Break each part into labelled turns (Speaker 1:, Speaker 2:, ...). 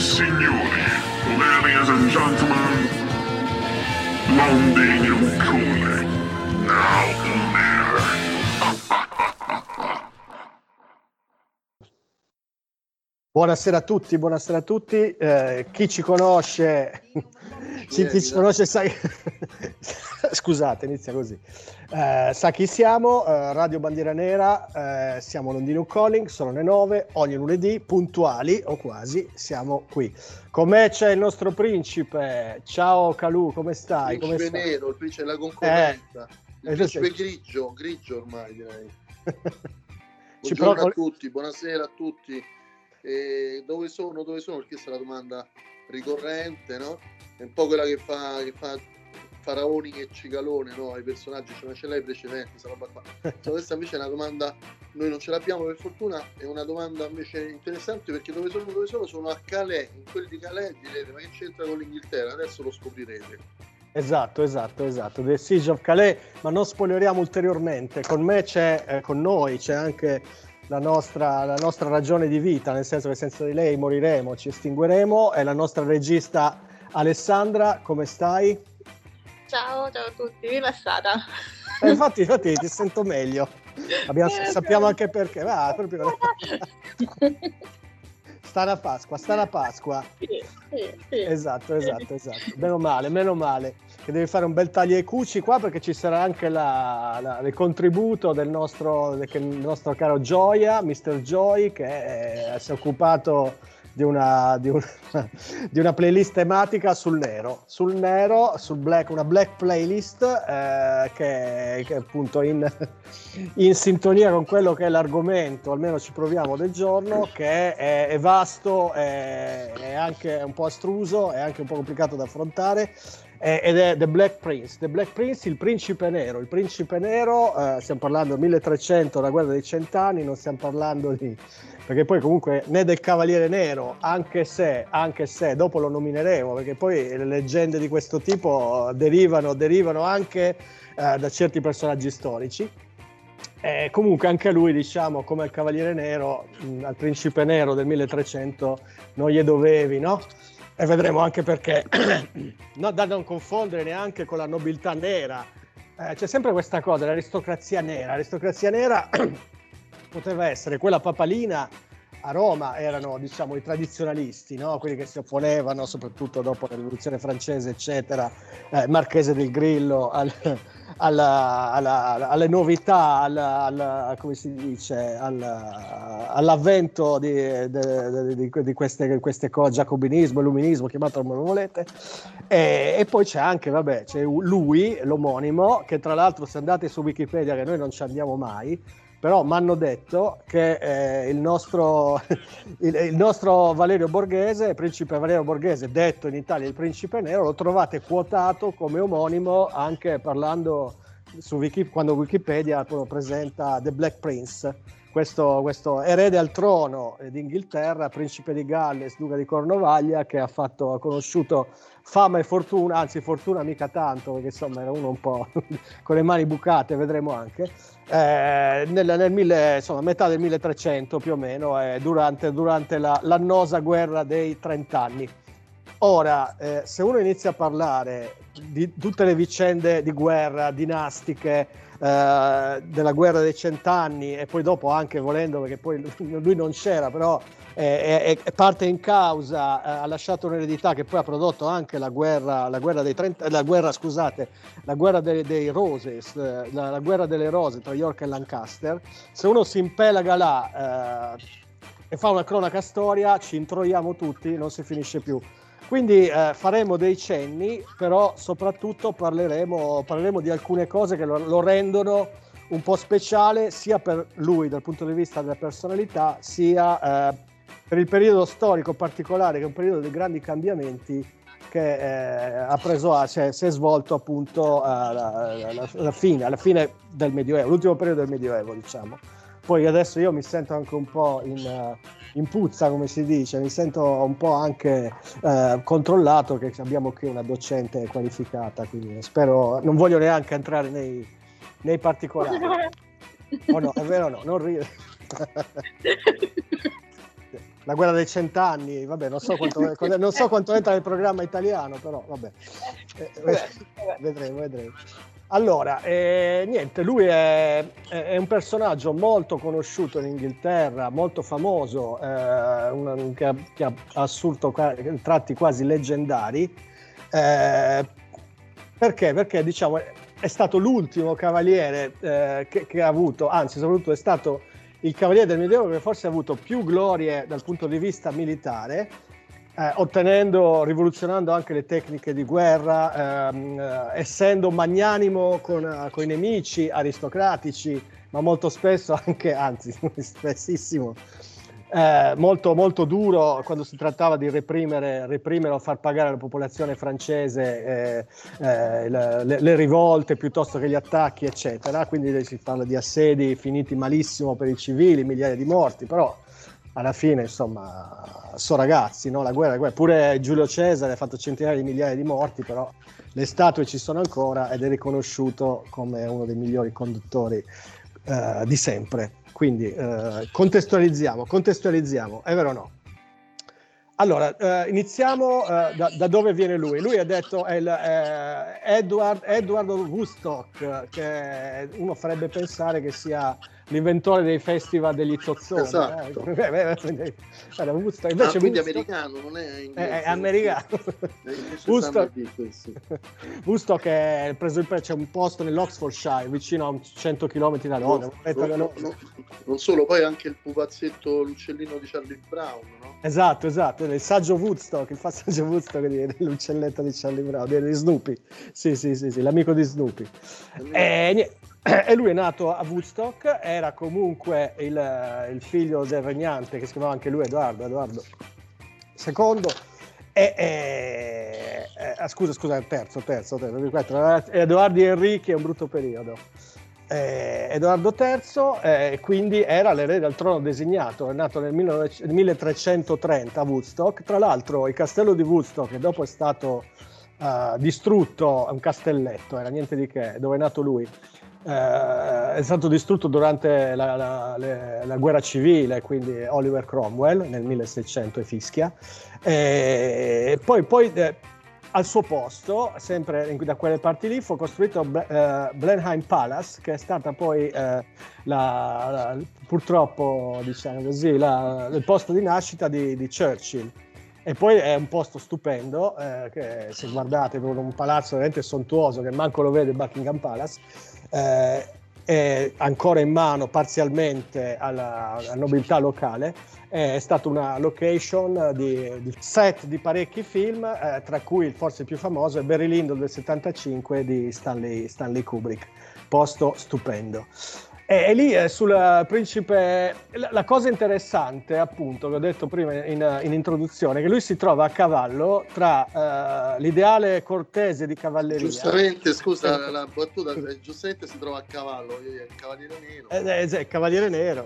Speaker 1: signori, ladies and gentlemen, Londinium Calling, now on air.
Speaker 2: Buonasera a tutti, buonasera a tutti. Chi ci conosce, chi ci conosce sai, scusate, inizia così. Sa chi siamo, Radio Bandiera Nera, siamo Londinium Calling, sono le 9, ogni lunedì, puntuali o quasi, siamo qui. Con me c'è il nostro principe. Ciao Calù, come stai?
Speaker 3: Il principe
Speaker 2: come stai?
Speaker 3: nero, il principe della concorrenza, il principe
Speaker 2: sei...
Speaker 3: grigio ormai direi.
Speaker 2: Ci
Speaker 3: Buongiorno a tutti, buonasera a tutti. Dove sono? Perché questa è la domanda ricorrente, no? È un po' quella che fa Faraoni e Cicalone, no? I personaggi, ce l'hai precedenti, questa roba qua. Questa invece è una domanda, noi non ce l'abbiamo per fortuna, è una domanda invece interessante, perché dove sono? Sono a Calais. In quelli di Calais direte, ma che c'entra con l'Inghilterra? Adesso lo scoprirete.
Speaker 2: Esatto, The Siege of Calais, ma non spoileriamo ulteriormente. Con noi c'è anche la nostra ragione di vita, nel senso che senza di lei moriremo, ci estingueremo, è la nostra regista Alessandra. Come stai?
Speaker 4: Ciao a tutti, rilassata.
Speaker 2: Infatti ti sento meglio. Sappiamo anche perché. Proprio... Sta la Pasqua.
Speaker 4: Sì.
Speaker 2: Esatto. Meno male. Che devi fare un bel taglio ai cuci qua, perché ci sarà anche il contributo del nostro caro Gioia, Mr. Joy, che si è occupato di una playlist tematica sul nero, sul black, una black playlist che è appunto in sintonia con quello che è l'argomento, almeno ci proviamo, del giorno, che è vasto, è anche un po' astruso, è anche un po' complicato da affrontare, ed è The Black Prince, il principe nero. Stiamo parlando del 1300, la guerra dei 100 anni, non stiamo parlando perché poi comunque né del Cavaliere Nero, anche se dopo lo nomineremo, perché poi le leggende di questo tipo derivano anche da certi personaggi storici. Comunque anche lui, diciamo, come il Cavaliere Nero, al Principe Nero del 1300 non gli dovevi, no? E vedremo anche perché, no, da non confondere neanche con la nobiltà nera. C'è sempre questa cosa, l'aristocrazia nera poteva essere quella papalina. A Roma erano, diciamo, i tradizionalisti, no? Quelli che si opponevano, soprattutto dopo la rivoluzione francese, eccetera, Marchese del Grillo, alle novità, come si dice, all'avvento di queste cose, giacobinismo, illuminismo, chiamatelo come volete. E poi c'è anche, c'è lui, l'omonimo, che tra l'altro, se andate su Wikipedia, che noi non ci andiamo mai, però mi hanno detto che il nostro Valerio Borghese, principe Valerio Borghese, detto in Italia il principe nero, lo trovate quotato come omonimo anche parlando quando Wikipedia presenta The Black Prince, questo erede al trono d'Inghilterra, principe di Galles, duca di Cornovaglia, che ha conosciuto fama e fortuna, anzi fortuna mica tanto, perché insomma era uno un po' con le mani bucate, vedremo anche, metà del 1300 più o meno, durante l'annosa guerra dei 30 anni. Ora, se uno inizia a parlare di tutte le vicende di guerra, dinastiche, della guerra dei 100 anni, e poi dopo anche, volendo, perché poi lui non c'era, però è parte in causa, ha lasciato un'eredità che poi ha prodotto anche la guerra dei Roses, la guerra delle rose tra York e Lancaster. Se uno si impelaga là e fa una cronaca storia, ci introiamo tutti, non si finisce più. Quindi faremo dei cenni, però soprattutto parleremo di alcune cose che lo rendono un po' speciale, sia per lui dal punto di vista della personalità, sia per il periodo storico particolare, che è un periodo di grandi cambiamenti che si è svolto appunto alla fine del Medioevo, l'ultimo periodo del Medioevo, diciamo. Poi adesso io mi sento anche un po' in puzza, come si dice, mi sento un po' anche controllato, che abbiamo qui una docente qualificata, quindi spero, non voglio neanche entrare nei particolari. Oh no, è vero, no, non ridere. la guerra dei 100 anni, vabbè, non so quanto entra nel programma italiano, però vabbè. Vedremo. Allora, niente, lui è un personaggio molto conosciuto in Inghilterra, molto famoso, che ha assunto tratti quasi leggendari. Perché? Perché diciamo è stato l'ultimo cavaliere che ha avuto, anzi soprattutto è stato il cavaliere del Medioevo che forse ha avuto più glorie dal punto di vista militare, rivoluzionando anche le tecniche di guerra, essendo magnanimo con i nemici aristocratici, ma molto spesso anche, anzi spessissimo, molto, molto duro quando si trattava di reprimere o far pagare alla popolazione francese le rivolte piuttosto che gli attacchi, eccetera. Quindi si parla di assedi finiti malissimo per i civili, migliaia di morti, però alla fine, insomma, sono ragazzi, no? La guerra. Pure Giulio Cesare ha fatto centinaia di migliaia di morti, però le statue ci sono ancora ed è riconosciuto come uno dei migliori conduttori di sempre. Quindi contestualizziamo, è vero o no? Allora, iniziamo da dove viene lui. Lui ha detto è Edward Woodstock, che uno farebbe pensare che sia l'inventore dei festival degli zozzoni.
Speaker 3: Esatto.
Speaker 2: Woodstock, invece
Speaker 3: quindi
Speaker 2: Woodstock,
Speaker 3: americano, non è inglese.
Speaker 2: è americano. Woodstock è preso c'è un posto nell'Oxfordshire, vicino a 100 km da Londra.
Speaker 3: Non solo, poi anche il pupazzetto, l'uccellino di Charlie Brown, no?
Speaker 2: Esatto, il saggio Woodstock, il passaggio Woodstock dell'uccelletto di Charlie Brown, di Snoopy. Sì, l'amico di Snoopy. E lui è nato a Woodstock, era comunque il figlio del regnante, che si chiamava anche lui Edoardo II. Scusa, il terzo. Edoardi Enrichi è un brutto periodo. Edoardo III, quindi era l'erede al trono designato, è nato nel 1330 a Woodstock. Tra l'altro il castello di Woodstock, che dopo è stato distrutto, è un castelletto, era niente di che, dove è nato lui, è stato distrutto durante la guerra civile, quindi Oliver Cromwell nel 1600 e fischia, e poi al suo posto, sempre da quelle parti lì, fu costruito Blenheim Palace, che è stata poi purtroppo, diciamo così, il posto di nascita di Churchill. E poi è un posto stupendo, che se guardate, proprio un palazzo veramente sontuoso, che manco lo vede Buckingham Palace, è ancora in mano parzialmente alla nobiltà locale. È stata una location di set di parecchi film, tra cui forse il più famoso è Barry Lyndon del 75 di Stanley Kubrick, posto stupendo. E lì sul principe, la cosa interessante, appunto, che ho detto prima in introduzione, che lui si trova a cavallo tra l'ideale cortese di cavalleria.
Speaker 3: Giustamente, scusa la battuta, giustamente si trova a cavallo, il cavaliere nero.
Speaker 2: Il cavaliere nero.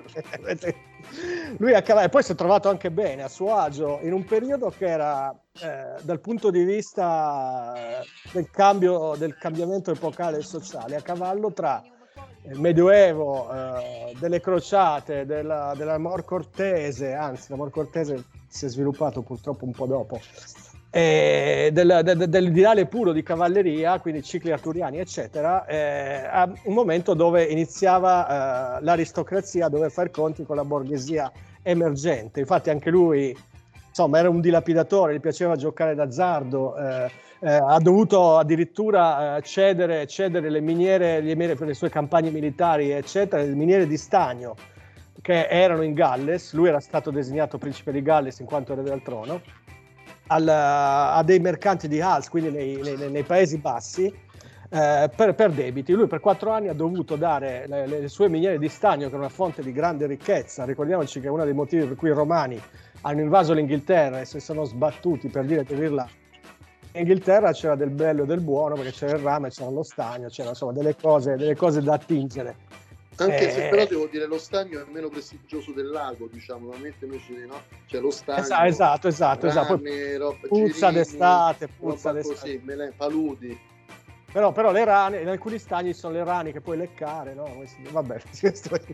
Speaker 2: Lui a cavallo, e poi si è trovato anche bene, a suo agio, in un periodo che era, dal punto di vista del cambiamento epocale e sociale, a cavallo tra il Medioevo, delle crociate, dell'amor cortese, anzi l'amor cortese si è sviluppato purtroppo un po' dopo, dell'ideale puro di cavalleria, quindi cicli arturiani eccetera, a un momento dove iniziava l'aristocrazia a dover fare i conti con la borghesia emergente. Infatti anche lui, insomma, era un dilapidatore, gli piaceva giocare d'azzardo, ha dovuto addirittura cedere le miniere per le sue campagne militari, eccetera, le miniere di stagno che erano in Galles. Lui era stato designato principe di Galles in quanto erede al trono, a dei mercanti di Hals, quindi nei Paesi Bassi, per debiti. Lui per 4 anni ha dovuto dare le sue miniere di stagno, che è una fonte di grande ricchezza. Ricordiamoci che è uno dei motivi per cui i romani hanno invaso l'Inghilterra e si sono sbattuti per dire che l'Irlanda. In Inghilterra c'era del bello e del buono, perché c'era il rame, c'era lo stagno, c'era insomma delle cose da attingere.
Speaker 3: Anche se però devo dire, lo stagno è meno prestigioso del lago, diciamo, normalmente invece no? C'è lo stagno,
Speaker 2: esatto.
Speaker 3: Rame,
Speaker 2: puzza d'estate,
Speaker 3: così, paludi.
Speaker 2: Però le rane, in alcuni stagni sono le rane che puoi leccare, no? Vabbè,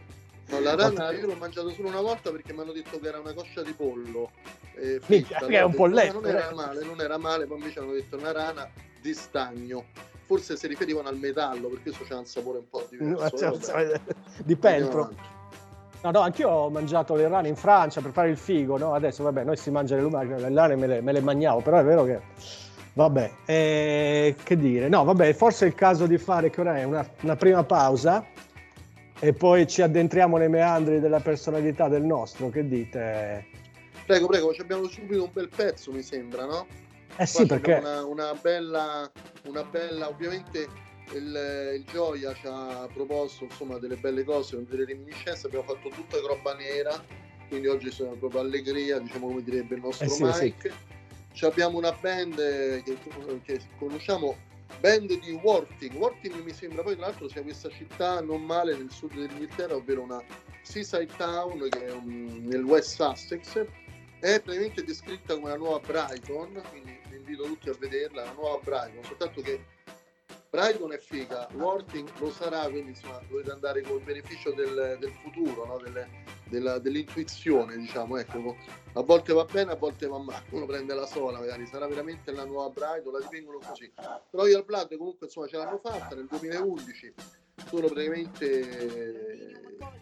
Speaker 3: No, la rana io l'ho mangiato solo una volta perché mi hanno detto che era una coscia di pollo
Speaker 2: Minchia,
Speaker 3: fritta.
Speaker 2: che è un
Speaker 3: Allora ho detto,
Speaker 2: polletto,
Speaker 3: non era male, poi invece hanno detto una rana di stagno. Forse si riferivano al metallo, perché questo c'ha un sapore un po' diverso.
Speaker 2: Di peltro. No, anch'io ho mangiato le rane in Francia per fare il figo, no? Adesso, vabbè, noi si mangia le lumache, le rane me le mangiavo, però è vero che... Vabbè, che dire? No, vabbè, forse è il caso di fare, che ora è una prima pausa e poi ci addentriamo nei meandri della personalità del nostro, che dite?
Speaker 3: Prego, ci abbiamo subito un bel pezzo, mi sembra, no?
Speaker 2: Sì, perché...
Speaker 3: Una bella, ovviamente... Il Gioia ci ha proposto insomma delle belle cose, delle reminiscenze, abbiamo fatto tutta roba nera, quindi oggi sono proprio allegria, diciamo, come direbbe il nostro Mike. Ci abbiamo una band che conosciamo, band di Worthing mi sembra poi tra l'altro sia questa città non male nel sud dell'Inghilterra, ovvero una seaside town che è nel West Sussex, è praticamente descritta come la nuova Brighton, quindi vi invito tutti a vederla, la nuova Brighton, soltanto che Brighton è figa, Worthing lo sarà, quindi insomma dovete andare col beneficio del futuro, no? dell'intuizione, diciamo, ecco. A volte va bene, a volte va male, uno prende la sola, magari sarà veramente la nuova Brighton, la dipingono così. Royal Blood comunque insomma ce l'hanno fatta nel 2011, sono praticamente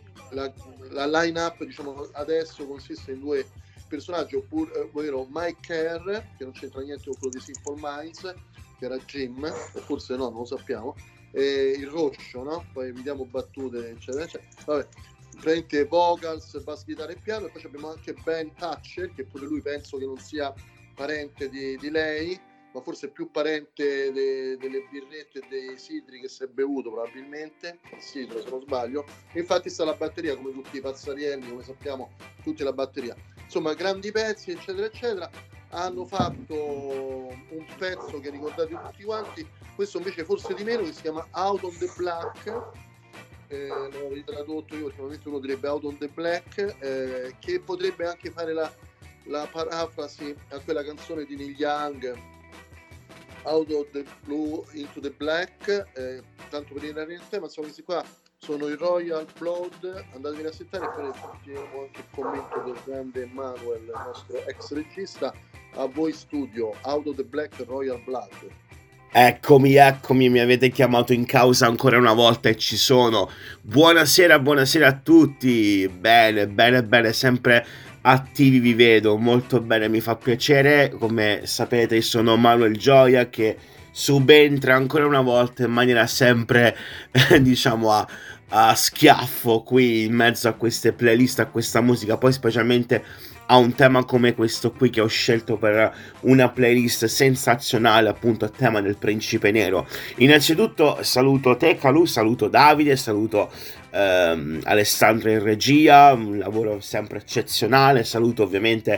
Speaker 3: la line-up, diciamo, adesso consiste in due personaggi, ovvero Mike Kerr, che non c'entra niente con quello di Simple Minds, che era Jim, o forse no, non lo sappiamo, e il Roscio, no? Poi vediamo battute, eccetera, eccetera. Vabbè, praticamente vocals, bass, chitarra e piano, e poi abbiamo anche Ben Thatcher, che pure lui penso che non sia parente di lei, ma forse più parente delle birrette e dei sidri che si è bevuto probabilmente, il sidro se non sbaglio, e infatti sta la batteria, come tutti i Pazzarielli, come sappiamo, tutti la batteria. Insomma, grandi pezzi, eccetera, eccetera. Hanno fatto un pezzo che ricordate tutti quanti, questo invece forse di meno, che si chiama Out on the Black, l'ho ritradotto io, ultimamente uno direbbe Out on the Black, che potrebbe anche fare la parafrasi a quella canzone di Neil Young, Out of the Blue into the Black, tanto per entrare in tema, insomma questi qua sono i Royal Blood, andatevi a sentire e poi leggeremo anche il commento del grande Manuel, il nostro ex regista. A voi studio, Out of the Black, Royal Blood.
Speaker 5: Eccomi, mi avete chiamato in causa ancora una volta e ci sono. Buonasera a tutti. Bene, sempre attivi vi vedo, molto bene, mi fa piacere. Come sapete sono Manuel Gioia che subentra ancora una volta in maniera sempre, diciamo, a schiaffo qui in mezzo a queste playlist, a questa musica, poi specialmente a un tema come questo qui che ho scelto per una playlist sensazionale, appunto a tema del Principe Nero. Innanzitutto saluto te Calù, saluto Davide, saluto Alessandro in regia, un lavoro sempre eccezionale, saluto ovviamente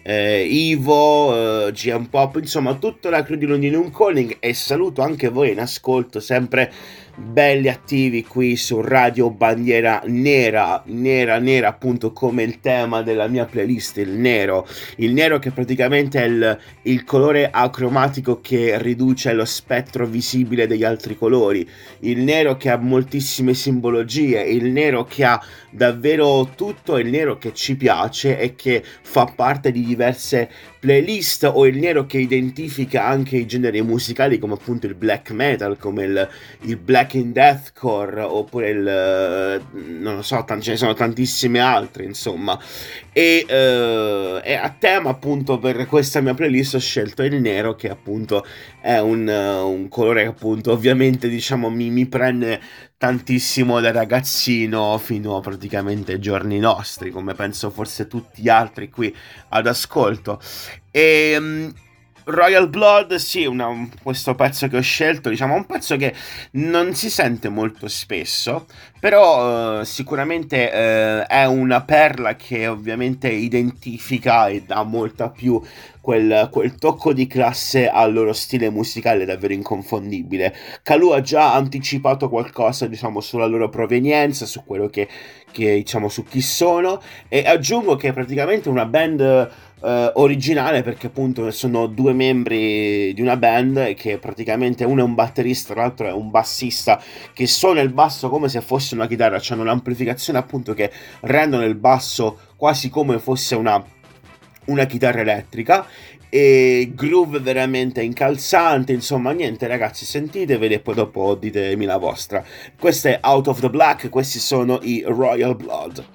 Speaker 5: Ivo, GM Pop, insomma tutta la crew di Londinium Calling, e saluto anche voi in ascolto, sempre belli attivi qui su Radio Bandiera Nera, appunto come il tema della mia playlist, il nero che praticamente è il colore acromatico che riduce lo spettro visibile degli altri colori, il nero che ha moltissime simbologie, il nero che ha davvero tutto, il nero che ci piace e che fa parte di diverse playlist, o il nero che identifica anche i generi musicali come appunto il black metal, come il black in deathcore, oppure non lo so, ce ne sono tantissime altre insomma, e a tema appunto per questa mia playlist ho scelto il nero, che appunto è un colore che appunto ovviamente diciamo mi prende tantissimo da ragazzino fino a praticamente ai giorni nostri, come penso forse tutti gli altri qui ad ascolto. E Royal Blood, sì, questo pezzo che ho scelto, diciamo, è un pezzo che non si sente molto spesso, però sicuramente è una perla che ovviamente identifica e dà molta più quel tocco di classe al loro stile musicale davvero inconfondibile. Calù ha già anticipato qualcosa, diciamo, sulla loro provenienza, su quello che diciamo, su chi sono, e aggiungo che è praticamente una band originale, perché appunto sono due membri di una band che praticamente uno è un batterista, l'altro è un bassista, che suona il basso come se fosse fosse una chitarra, hanno un'amplificazione appunto che rendono il basso quasi come fosse una chitarra elettrica, e groove veramente incalzante. Insomma, niente ragazzi, sentiteveli e poi dopo ditemi la vostra. Questo è Out of the Black, questi sono i Royal Blood.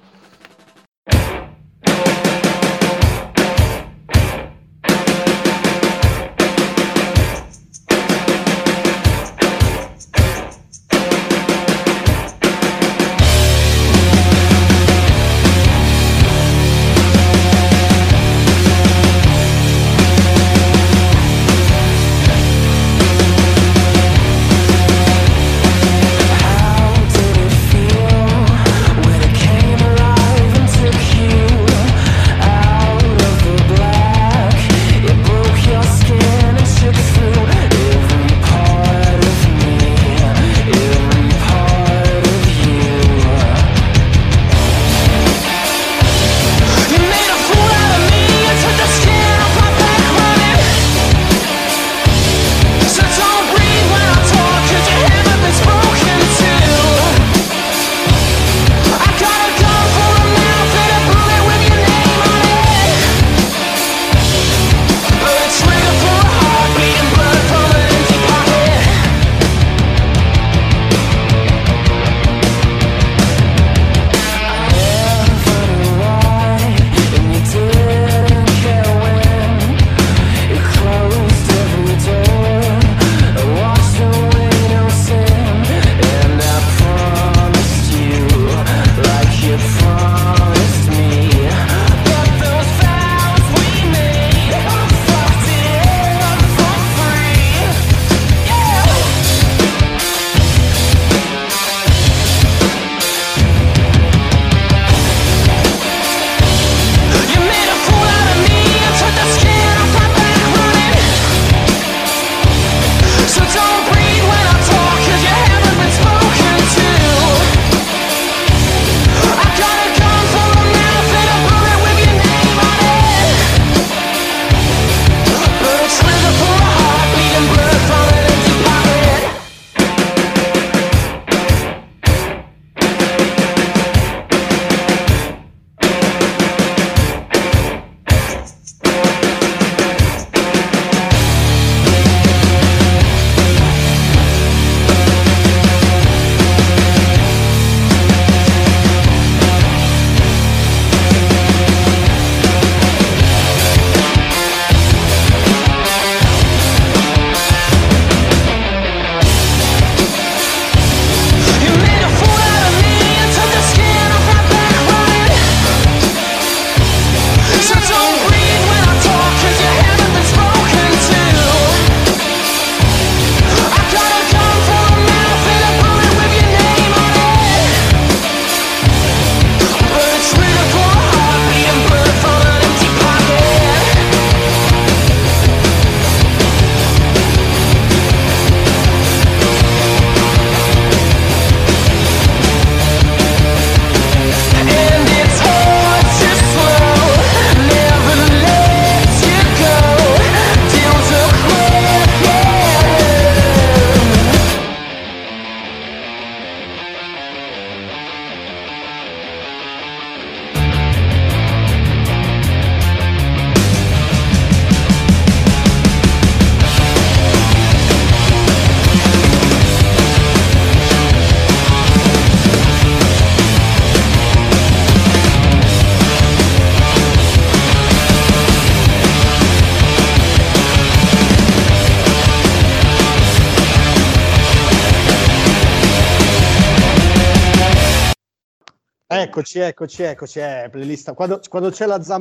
Speaker 2: Eccoci, playlist. Quando c'è lo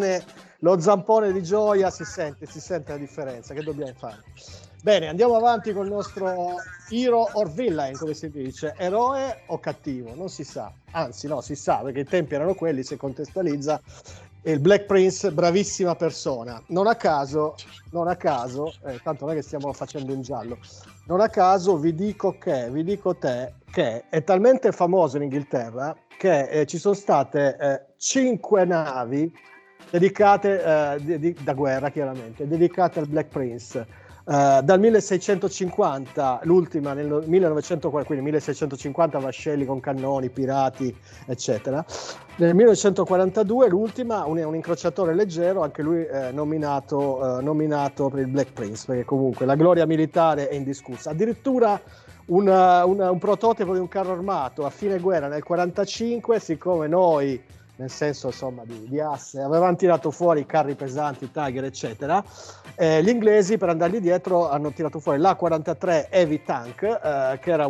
Speaker 2: zampone di Gioia si sente la differenza. Che dobbiamo fare? Bene, andiamo avanti con il nostro hero or villain, come si dice, eroe o cattivo, non si sa, anzi no, si sa, perché i tempi erano quelli, si contestualizza. Il Black Prince, bravissima persona, non a caso, tanto non è che stiamo facendo un giallo, non a caso vi dico te che è talmente famoso in Inghilterra che ci sono state 5 navi dedicate da guerra, chiaramente, dedicate al Black Prince. Dal 1650 l'ultima nel 1940, quindi 1650 vascelli con cannoni, pirati eccetera. Nel 1942 l'ultima un incrociatore leggero, anche lui nominato per il Black Prince, perché comunque la gloria militare è indiscussa. Addirittura un prototipo di un carro armato a fine guerra nel 45, siccome noi, nel senso insomma di asse, avevano tirato fuori i carri pesanti, Tiger eccetera, gli inglesi per andargli dietro hanno tirato fuori l'A-43 Heavy Tank, che era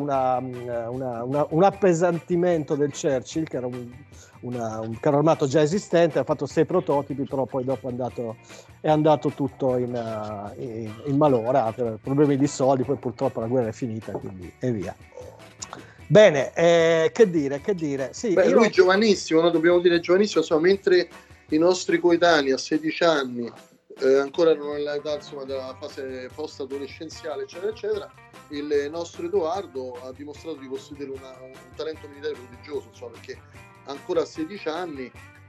Speaker 2: un appesantimento del Churchill, che era un carro armato già esistente. Ha fatto 6 prototipi, però poi dopo è andato tutto in malora per problemi di soldi, poi purtroppo la guerra è finita, quindi e via. Bene, che dire? Sì,
Speaker 3: lui giovanissimo, no? Dobbiamo dire giovanissimo, insomma, mentre i nostri coetanei a 16 anni ancora erano nell'età insomma della fase post-adolescenziale eccetera eccetera, il nostro Edoardo ha dimostrato di possedere un talento militare prodigioso, insomma, perché ancora a 16 anni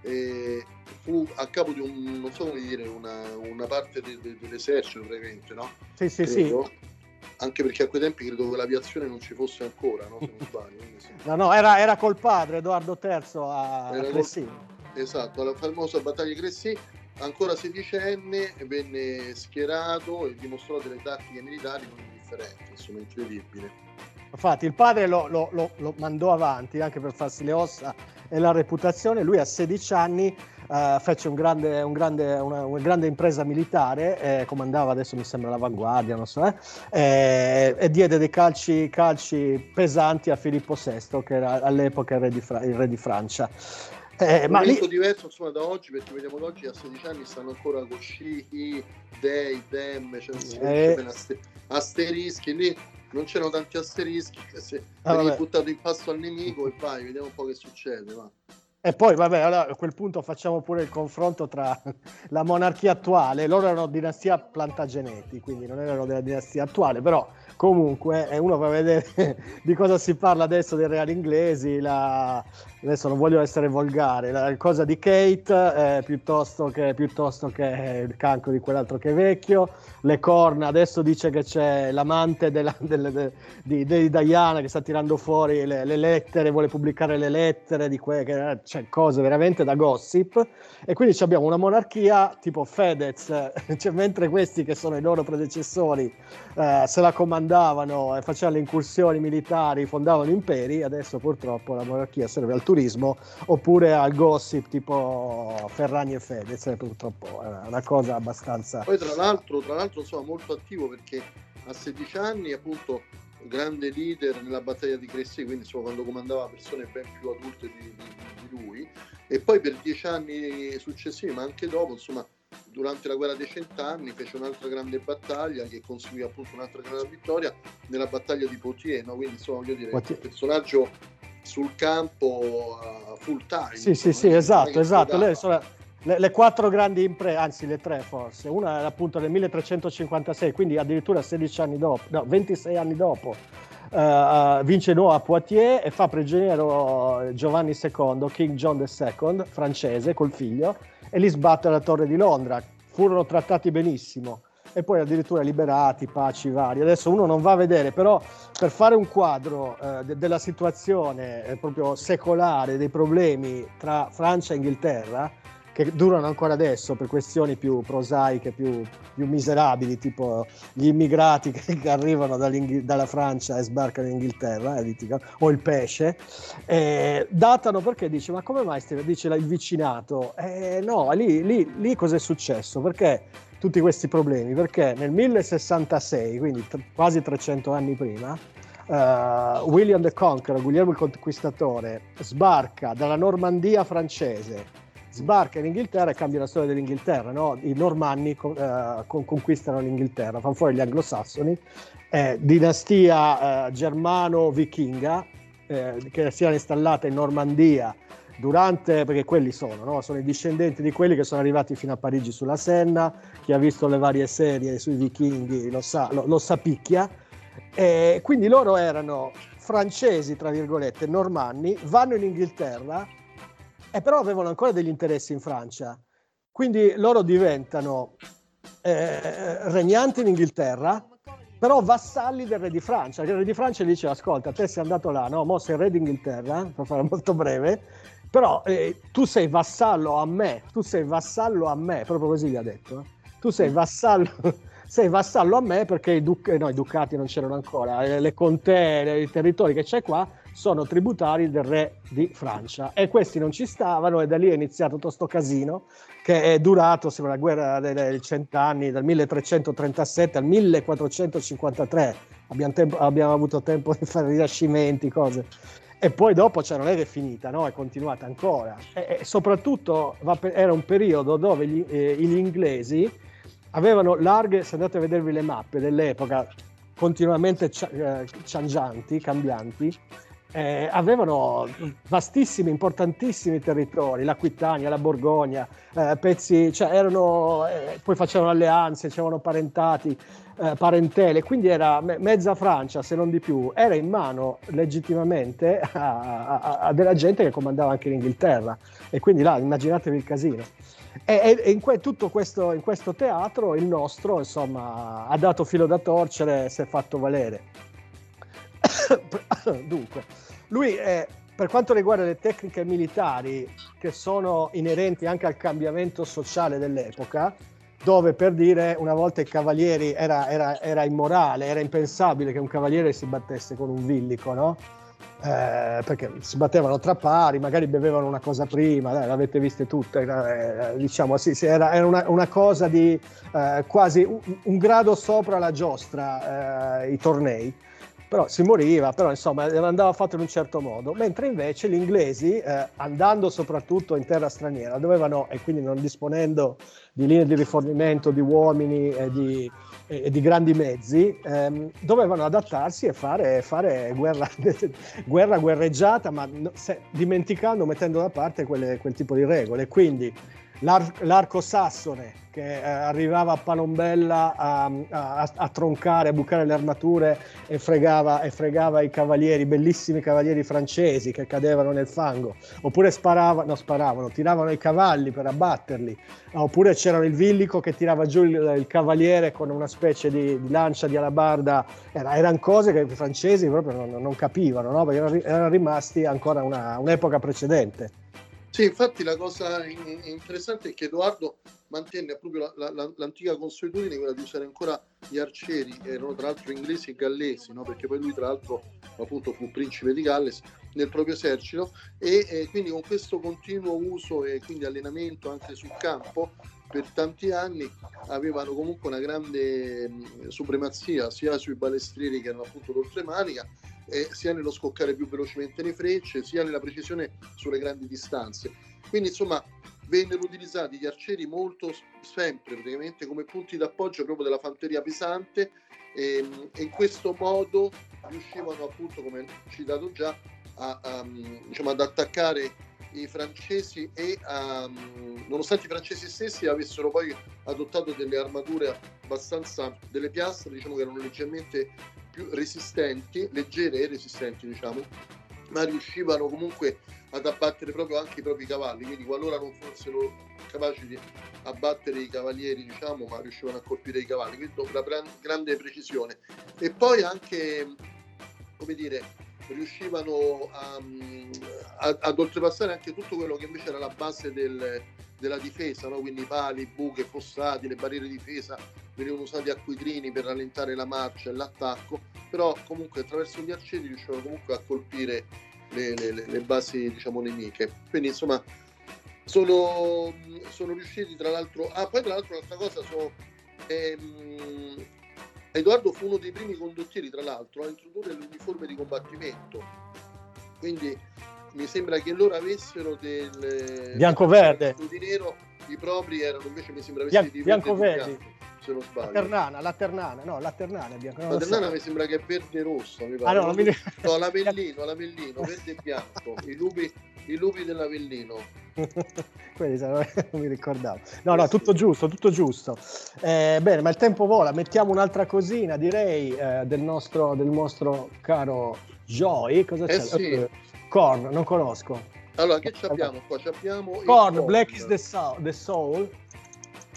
Speaker 3: fu a capo di non so come dire, una parte dell'esercito praticamente, no?
Speaker 2: Sì, sì.
Speaker 3: Anche perché a quei tempi credo che l'aviazione non ci fosse ancora, no? Se non sbaglio. Sì.
Speaker 2: No, era col padre Edoardo III a Crecy.
Speaker 3: Esatto, alla famosa battaglia di Crecy, ancora 16enne, venne schierato e dimostrò delle tattiche militari non indifferenti, insomma, incredibile.
Speaker 2: Infatti il padre lo mandò avanti anche per farsi le ossa e la reputazione. Lui a 16 anni fece una grande impresa militare, comandava, adesso mi sembra l'Avanguardia, non so, e diede dei calci pesanti a Filippo VI, che era all'epoca il re di Francia.
Speaker 3: Ma lì diverso insomma da oggi, perché vediamo che oggi a 16 anni stanno ancora con sci, dei, dem, asterischi. Lì non c'erano tanti asterischi, se venivi buttato in pasto al nemico e vai, vediamo un po' che succede, va.
Speaker 2: E poi vabbè, allora a quel punto facciamo pure il confronto tra la monarchia attuale. Loro erano dinastia Plantageneti, quindi non erano della dinastia attuale, però comunque uno va a vedere di cosa si parla adesso dei reali inglesi. Adesso non voglio essere volgare, la cosa di Kate piuttosto che il cancro di quell'altro che è vecchio, le corna. Adesso dice che c'è l'amante di Diana che sta tirando fuori le lettere, vuole pubblicare le lettere di cioè cose veramente da gossip. E quindi abbiamo una monarchia tipo Fedez, cioè, mentre questi che sono i loro predecessori se la comandavano e facevano le incursioni militari, fondavano imperi, adesso purtroppo la monarchia serve al turismo oppure al gossip tipo Ferragni e Fedez, purtroppo è una cosa abbastanza.
Speaker 3: Poi tra l'altro insomma molto attivo, perché a 16 anni appunto grande leader nella battaglia di Crecy, quindi insomma quando comandava persone ben più adulte di lui, e poi per 10 anni successivi, ma anche dopo, insomma durante la guerra dei 100 anni fece un'altra grande battaglia che conseguì appunto un'altra grande vittoria nella battaglia di Poitiers, no? Quindi insomma voglio dire, un personaggio sul campo full time.
Speaker 2: Sì, esatto. Lei sono le 4 grandi imprese, anzi le 3 forse. Una era appunto nel 1356, quindi addirittura 26 anni dopo vince a Poitiers e fa prigioniero Giovanni II, King John II, francese, col figlio, e li sbatte alla Torre di Londra. Furono trattati benissimo e poi addirittura liberati, paci vari. Adesso uno non va a vedere, però per fare un quadro della situazione proprio secolare, dei problemi tra Francia e Inghilterra, che durano ancora adesso per questioni più prosaiche, più miserabili, tipo gli immigrati che arrivano dalla Francia e sbarcano in Inghilterra, o il pesce, datano perché dice, ma come mai dice il vicinato? No, lì cos'è successo? Perché tutti questi problemi? Perché nel 1066, quindi quasi 300 anni prima, William the Conqueror, Guglielmo il Conquistatore, sbarca dalla Normandia francese, sbarca in Inghilterra e cambia la storia dell'Inghilterra, no? I Normanni conquistano l'Inghilterra, fanno fuori gli anglosassoni, dinastia germano-vichinga che si era installata in Normandia perché quelli sono i discendenti di quelli che sono arrivati fino a Parigi sulla Senna. Chi ha visto le varie serie sui vichinghi lo sapicchia. Quindi loro erano francesi, tra virgolette, normanni, vanno in Inghilterra e però avevano ancora degli interessi in Francia, quindi loro diventano regnanti in Inghilterra, però vassalli del re di Francia. Il re di Francia gli dice: ascolta, te sei andato là, no? Mo sei re d'Inghilterra, per fare molto breve, però tu sei vassallo a me, proprio così gli ha detto. Tu sei vassallo a me, perché i ducati non c'erano ancora, le contee, i territori che c'è qua sono tributari del re di Francia, e questi non ci stavano, e da lì è iniziato tutto sto casino che è durato, sembra la guerra dei 100 anni, dal 1337 al 1453. Abbiamo avuto tempo di fare rinascimenti, cose, e poi dopo non è finita, no? È continuata ancora, e soprattutto era un periodo dove gli inglesi avevano larghe, se andate a vedervi le mappe dell'epoca, continuamente cambianti, avevano vastissimi, importantissimi territori, l'Aquitania, la Borgogna, pezzi, poi facevano alleanze, c'erano parentele, quindi era mezza Francia, se non di più, era in mano legittimamente a della gente che comandava anche l'Inghilterra, e quindi là immaginatevi il casino. E in tutto questo, in questo teatro il nostro, insomma, ha dato filo da torcere, si è fatto valere. Dunque, lui, per quanto riguarda le tecniche militari che sono inerenti anche al cambiamento sociale dell'epoca, dove, per dire, una volta i cavalieri era immorale, era impensabile che un cavaliere si battesse con un villico, no? Perché si battevano tra pari, magari bevevano una cosa prima, l'avete viste tutte, diciamo, sì, era una cosa di quasi un grado sopra la giostra, i tornei, però si moriva, però insomma andava fatto in un certo modo, mentre invece gli inglesi, andando soprattutto in terra straniera, dovevano, e quindi non disponendo di linee di rifornimento, di uomini e di grandi mezzi, dovevano adattarsi e fare guerreggiata, ma dimenticando, mettendo da parte quel tipo di regole. Quindi l'arco sassone che arrivava a palombella a troncare, a bucare le armature e fregava i cavalieri, bellissimi cavalieri francesi che cadevano nel fango, oppure tiravano i cavalli per abbatterli, oppure c'era il villico che tirava giù il cavaliere con una specie di lancia di alabarda. Erano cose che i francesi proprio non capivano, no? Perché erano rimasti ancora un'epoca precedente.
Speaker 3: Sì, infatti la cosa interessante è che Edoardo mantenne proprio l'antica consuetudine, quella di usare ancora gli arcieri, erano tra l'altro inglesi e gallesi, no? Perché poi lui tra l'altro appunto fu principe di Galles, nel proprio esercito, e quindi con questo continuo uso e quindi allenamento anche sul campo per tanti anni avevano comunque una grande supremazia sia sui balestrieri, che erano appunto d'oltremanica, sia nello scoccare più velocemente le frecce, sia nella precisione sulle grandi distanze. Quindi insomma vennero utilizzati gli arcieri sempre praticamente come punti d'appoggio proprio della fanteria pesante, e in questo modo riuscivano appunto, come citato già, ad attaccare i francesi, e nonostante i francesi stessi avessero poi adottato delle armature abbastanza, delle piastre, diciamo, che erano leggermente più resistenti, leggere e resistenti, diciamo, ma riuscivano comunque ad abbattere proprio anche i propri cavalli, quindi qualora non fossero capaci di abbattere i cavalieri, diciamo, ma riuscivano a colpire i cavalli, quindi con una grande precisione. E poi anche, come dire, riuscivano ad oltrepassare anche tutto quello che invece era la base della difesa, no? Quindi pali, buche, fossati, le barriere di difesa venivano usati acquitrini per rallentare la marcia e l'attacco, però comunque attraverso gli arcieri riuscivano comunque a colpire le basi, diciamo, nemiche. Quindi insomma sono riusciti, tra l'altro, poi tra l'altro un'altra cosa, Edoardo fu uno dei primi condottieri, tra l'altro, a introdurre l'uniforme di combattimento, quindi mi sembra che loro avessero del
Speaker 2: bianco-verde,
Speaker 3: di nero, i propri erano invece, mi sembra, vestiti di
Speaker 2: bianco-verde,
Speaker 3: se non sbaglio.
Speaker 2: La ternana è bianco.
Speaker 3: La ternana mi sembra che è verde e rossa, mi pare. No, l'Avellino, verde e bianco, i lupi dell'Avellino.
Speaker 2: Quelli non mi ricordavo. No, tutto giusto. Bene, ma il tempo vola. Mettiamo un'altra cosina, direi, del nostro caro Joy. Cosa c'è?
Speaker 3: Sì.
Speaker 2: Korn, non conosco.
Speaker 3: Allora, che abbiamo qua? Abbiamo
Speaker 2: Korn, Black is the Soul.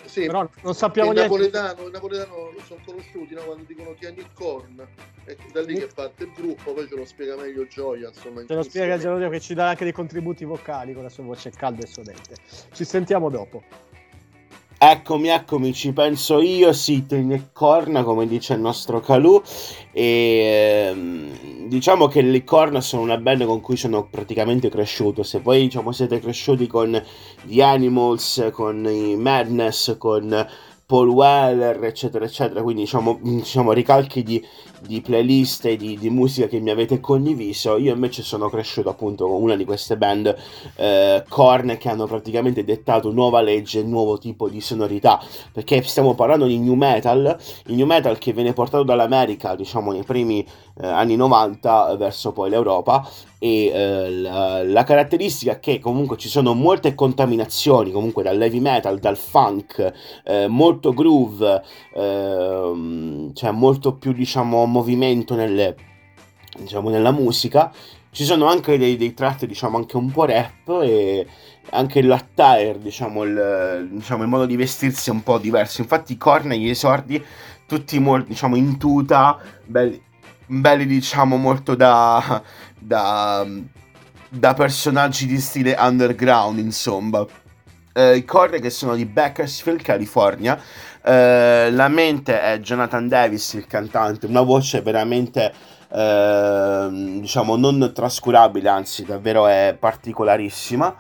Speaker 3: Sì,
Speaker 2: però non sappiamo niente.
Speaker 3: Il napoletano sono conosciuti, no? Quando dicono tieni il corn, è da lì che parte il gruppo, poi ce lo spiega meglio Gioia, insomma.
Speaker 2: Ce lo spiega Gianluca, che ci dà anche dei contributi vocali con la sua voce calda e suadente. Ci sentiamo dopo.
Speaker 5: Eccomi, ci penso io, sì, tieni il corn, come dice il nostro Calù, e diciamo che le Korn sono una band con cui sono praticamente cresciuto. Se voi, diciamo, siete cresciuti con The Animals, con i Madness, con Paul Weller, eccetera eccetera, quindi diciamo ricalchi di playlist e di musica che mi avete condiviso, io invece sono cresciuto appunto con una di queste band, Korn, che hanno praticamente dettato nuova legge, nuovo tipo di sonorità, perché stiamo parlando di new metal, il new metal che viene portato dall'America, diciamo nei primi anni 90 verso poi l'Europa, e la caratteristica è che comunque ci sono molte contaminazioni comunque dall'heavy metal, dal funk, molto groove, cioè molto più, diciamo, movimento nella musica. Ci sono anche dei tratti, diciamo, anche un po' rap, e anche l'attire, diciamo il modo di vestirsi è un po' diverso. Infatti i Korn agli esordi tutti diciamo in tuta, belli diciamo molto da personaggi di stile underground, insomma. I Korn, che sono di Bakersfield, California. La mente è Jonathan Davis, il cantante, una voce veramente diciamo non trascurabile, anzi davvero è particolarissima.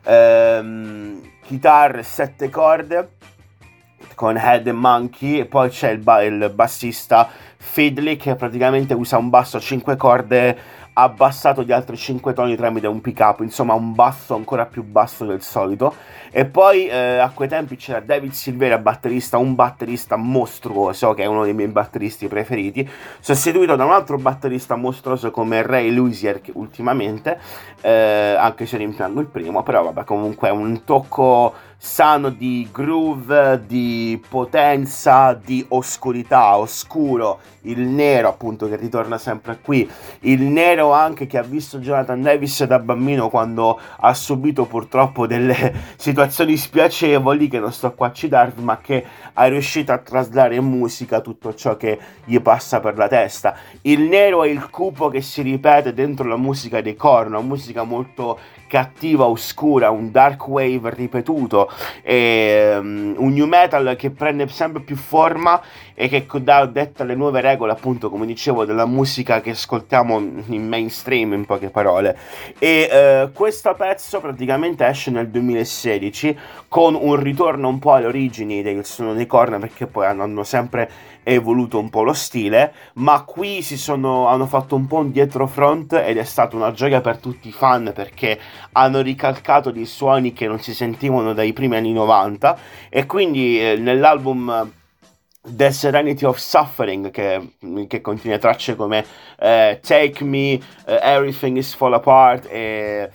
Speaker 5: Chitarre 7 corde con Head and Monkey, e poi c'è il bassista Fiddly, che praticamente usa un basso a 5 corde abbassato di altri 5 toni tramite un pick up, insomma un basso ancora più basso del solito. E poi a quei tempi c'era David Silvera, batterista, un batterista mostruoso, che è uno dei miei batteristi preferiti, sostituito da un altro batterista mostruoso come Ray Luzier, che ultimamente, anche se rimpiango il primo, però vabbè, comunque è un tocco sano di groove, di potenza, di oscurità, oscuro, il nero appunto che ritorna sempre qui, il nero anche che ha visto Jonathan Davis da bambino, quando ha subito purtroppo delle situazioni spiacevoli che non sto qua a citarvi, ma che è riuscito a traslare in musica tutto ciò che gli passa per la testa. Il nero è il cupo che si ripete dentro la musica dei Korn, una musica molto cattiva, oscura, un dark wave ripetuto, e un new metal che prende sempre più forma e che detta le nuove regole, appunto, come dicevo, della musica che ascoltiamo in mainstream, in poche parole. E questo pezzo praticamente esce nel 2016 con un ritorno un po' alle origini del suono dei Korn, perché poi hanno sempre evoluto un po' lo stile, ma qui hanno fatto un po' un dietrofront, ed è stata una gioia per tutti i fan, perché hanno ricalcato dei suoni che non si sentivano dai primi anni 90, e quindi nell'album The Serenity of Suffering, che contiene tracce come Take Me, Everything Is Fall Apart, e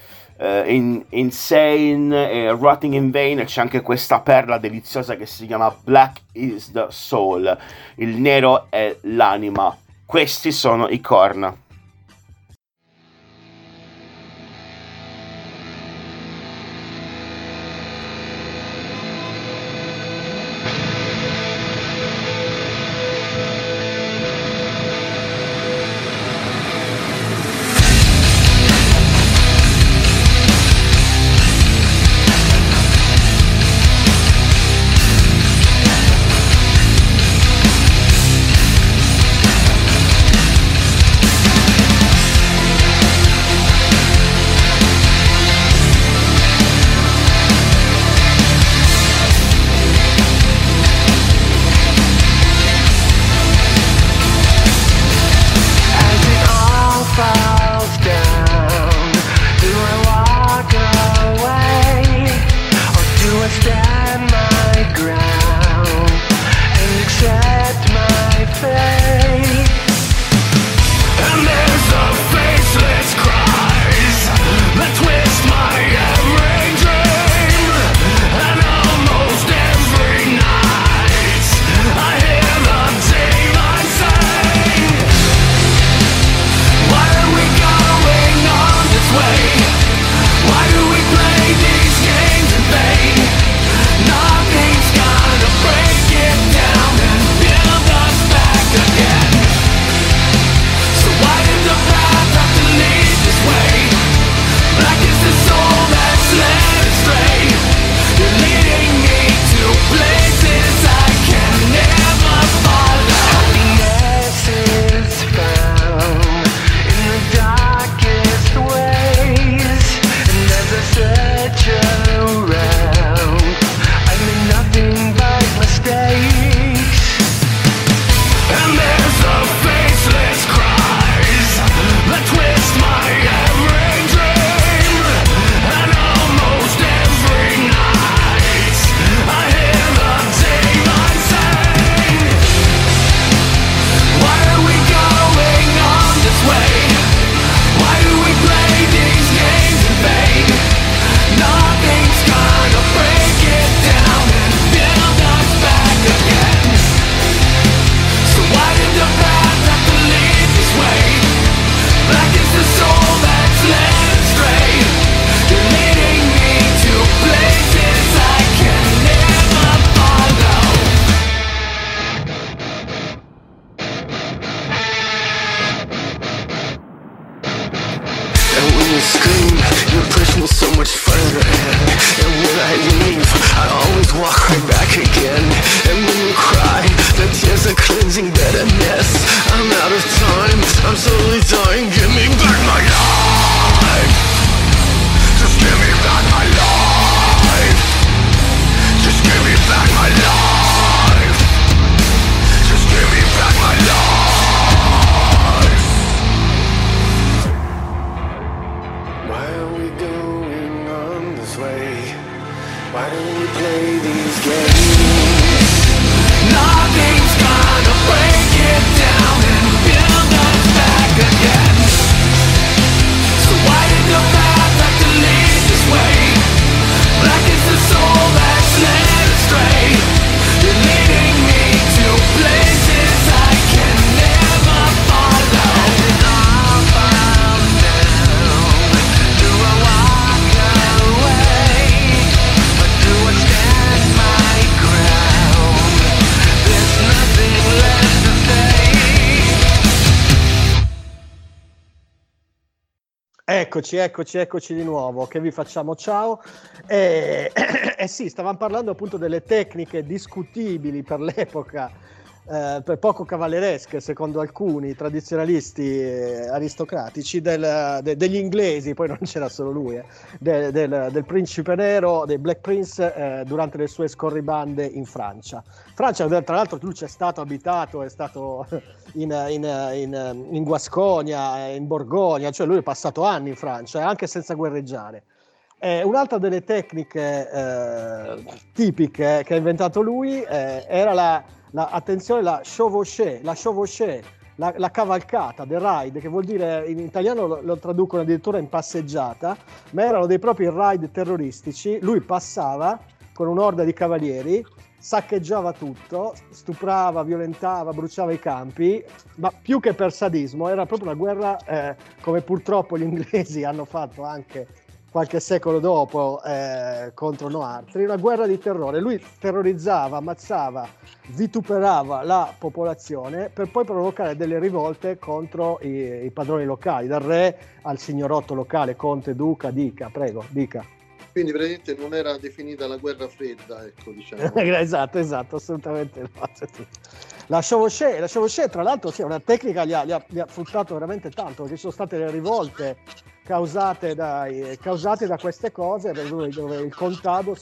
Speaker 5: Insane e Rotting in Vain, c'è anche questa perla deliziosa che si chiama Black is the Soul, il nero è l'anima. Questi sono i Korn.
Speaker 2: Eccoci di nuovo, che vi facciamo ciao. Sì, stavamo parlando appunto delle tecniche discutibili per l'epoca, per poco cavalleresche secondo alcuni tradizionalisti aristocratici degli inglesi, poi non c'era solo lui, del principe nero, dei Black Prince durante le sue scorribande in Francia. Francia, tra l'altro lui c'è stato abitato, è stato in Guascogna, in Borgogna, cioè lui è passato anni in Francia, anche senza guerreggiare. Un'altra delle tecniche tipiche che ha inventato lui era attenzione, la chevauchée, la cavalcata, the ride, che vuol dire, in italiano lo traducono addirittura in passeggiata, ma erano dei propri ride terroristici. Lui passava con un'orda di cavalieri, saccheggiava tutto, stuprava, violentava, bruciava i campi, ma più che per sadismo era proprio una guerra come purtroppo gli inglesi hanno fatto anche qualche secolo dopo contro noi altri, una guerra di terrore. Lui terrorizzava, ammazzava, vituperava la popolazione per poi provocare delle rivolte contro i padroni locali, dal re al signorotto locale, conte, duca, dica, prego, dica.
Speaker 3: Quindi praticamente non era definita la guerra fredda, ecco, diciamo.
Speaker 2: esatto, assolutamente no. La chevauchée, tra l'altro, sì, è una tecnica gli ha fruttato veramente tanto, perché ci sono state le rivolte causate da queste cose, dove il contado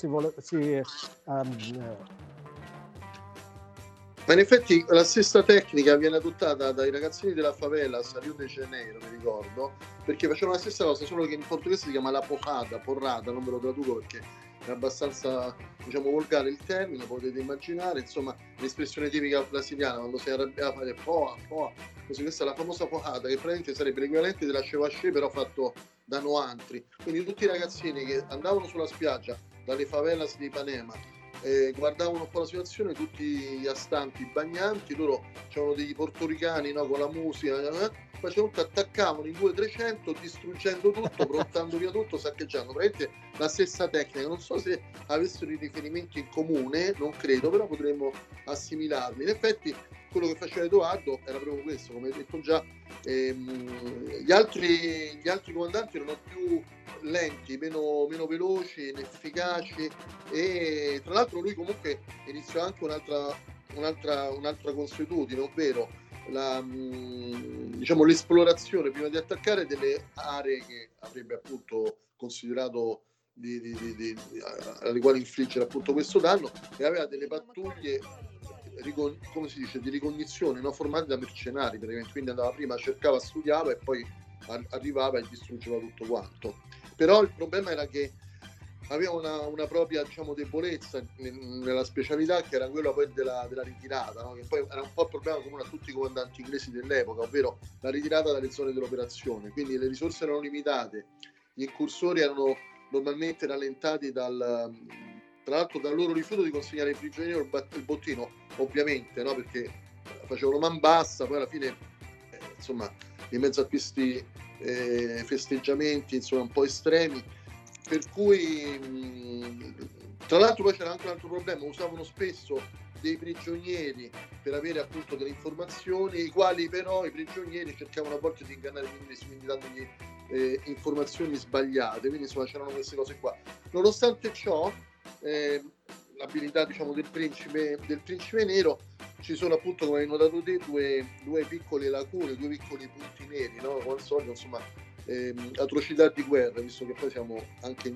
Speaker 3: Ma in effetti la stessa tecnica viene adottata dai ragazzini della favela a Rio de Janeiro, mi ricordo, perché facevano la stessa cosa, solo che in portoghese si chiama la porrada, non ve lo traduco perché è abbastanza, diciamo, volgare il termine, potete immaginare, insomma, l'espressione tipica brasiliana, quando si arrabbiava, fare poa, così. Questa è la famosa porrada, che praticamente sarebbe l'equivalente della chevauchée, però fatto da noantri. Quindi tutti i ragazzini che andavano sulla spiaggia dalle favelas di Ipanema, guardavano un po' la situazione, tutti astanti, bagnanti, loro c'erano degli portoricani, no, con la musica, facevano tutto, attaccavano in 200-300, distruggendo tutto, portando via tutto, saccheggiando. Praticamente la stessa tecnica. Non so se avessero i riferimenti in comune, non credo, però potremmo assimilarli. In effetti quello che faceva Edoardo era proprio questo, come hai detto già. Gli altri comandanti erano più lenti, meno veloci, inefficaci, e tra l'altro lui comunque iniziò anche un'altra consuetudine, ovvero diciamo l'esplorazione prima di attaccare delle aree che avrebbe appunto considerato alle quali infliggere appunto questo danno, e aveva delle pattuglie, come si dice, di ricognizione, no? Formate da mercenari, quindi andava prima, cercava, studiava e poi arrivava e distruggeva tutto quanto. Però il problema era che aveva una propria, diciamo, debolezza nella specialità, che era quella poi della ritirata, no? Che poi era un po' il problema comune a tutti i comandanti inglesi dell'epoca, ovvero la ritirata dalle zone dell'operazione. Quindi le risorse erano limitate, gli incursori erano normalmente rallentati tra l'altro dal loro rifiuto di consegnare ai prigionieri il bottino, ovviamente, no? Perché facevano man bassa, poi alla fine insomma, in mezzo a questi festeggiamenti, insomma, un po' estremi, per cui tra l'altro poi c'era anche un altro problema: usavano spesso dei prigionieri per avere appunto delle informazioni, i quali però i prigionieri cercavano a volte di ingannare gli inglesi, quindi dandogli informazioni sbagliate. Quindi insomma c'erano queste cose qua. Nonostante ciò, l'abilità, diciamo, del principe nero, ci sono appunto, come hai notato te, due piccole lacune, due piccoli punti neri, no? Come al solito, insomma, atrocità di guerra, visto che poi siamo anche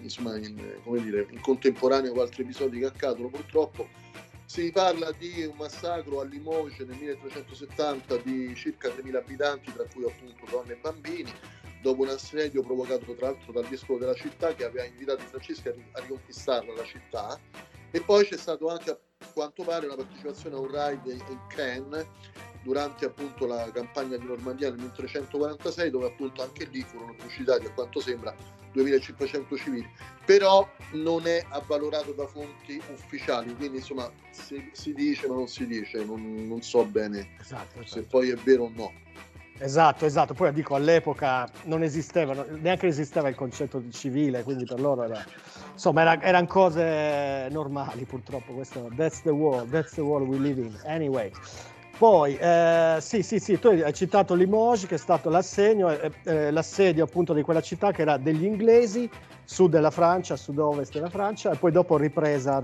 Speaker 3: in contemporaneo con altri episodi che accadono purtroppo. Si parla di un massacro a Limoges nel 1370 di circa 3.000 abitanti, tra cui appunto donne e bambini, dopo un assedio provocato tra l'altro dal vescovo della città, che aveva invitato i franceschi a riconquistarla la città. E poi c'è stato anche, a quanto pare, una partecipazione a un raid in Caen durante appunto la campagna di Normandia nel 1346, dove appunto anche lì furono trucidati, a quanto sembra, 2500 civili. Però non è avvalorato da fonti ufficiali, quindi insomma si dice ma non si dice, non so bene se poi è vero o no.
Speaker 2: Esatto, poi dico, all'epoca neanche esisteva il concetto di civile, quindi per loro erano cose normali, purtroppo. Questo, that's the world we live in. Anyway, Poi, sì, tu hai citato Limoges, che è stato l'assedio appunto di quella città che era degli inglesi, sud della Francia, sud-ovest della Francia, e poi dopo ripresa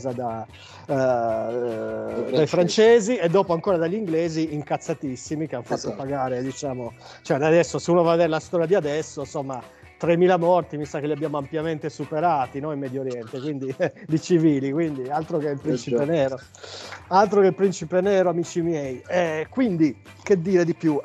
Speaker 2: dai francesi, e dopo ancora dagli inglesi incazzatissimi, che hanno fatto pagare, diciamo, cioè adesso, se uno va a vedere la storia di adesso, insomma, 3.000 morti mi sa che li abbiamo ampiamente superati noi in Medio Oriente, quindi di civili, quindi altro che il principe nero, amici miei. Quindi che dire di più?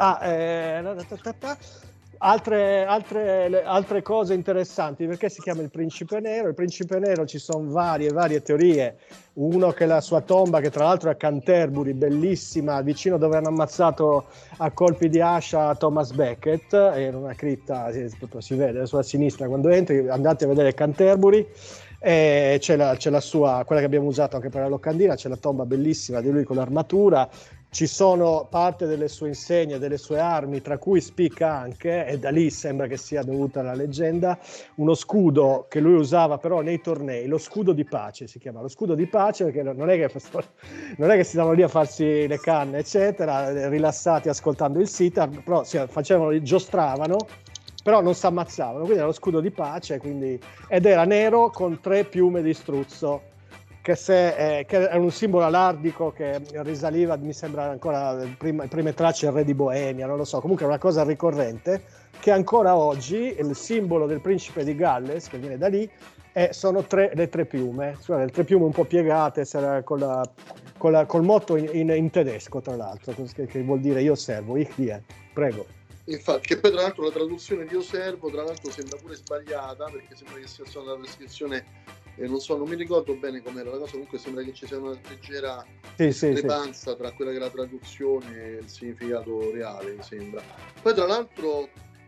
Speaker 2: Altre cose interessanti. Perché si chiama il principe nero? Il principe nero, ci sono varie teorie. Uno che la sua tomba, che tra l'altro è a Canterbury, bellissima, vicino dove hanno ammazzato a colpi di ascia Thomas Becket, in una cripta, si vede sulla sinistra quando entri, andate a vedere Canterbury. C'è la sua, quella che abbiamo usato anche per la locandina, c'è la tomba bellissima di lui con l'armatura. Ci sono parte delle sue insegne, delle sue armi, tra cui spicca anche, e da lì sembra che sia dovuta la leggenda, uno scudo che lui usava però nei tornei, lo scudo di pace si chiama, lo scudo di pace, perché non è che si stavano lì a farsi le canne, eccetera, rilassati ascoltando il sitar, però giostravano, però non si ammazzavano, quindi era lo scudo di pace, ed era nero con 3 piume di struzzo, che è un simbolo alardico che risaliva, mi sembra ancora le prime tracce del re di Boemia, non lo so, comunque è una cosa ricorrente, che ancora oggi il simbolo del principe di Galles, che viene da lì, sono le 3 piume, cioè le 3 piume un po' piegate, col motto in tedesco, tra l'altro, che vuol dire io servo, ich dir, prego.
Speaker 3: Infatti, che poi tra l'altro la traduzione di io servo, tra l'altro sembra pure sbagliata, perché sembra che sia stata una trascrizione, non mi ricordo bene com'era la cosa, comunque sembra che ci sia una leggera discrepanza tra quella che è la traduzione e il significato reale, mi sembra. Poi tra l'altro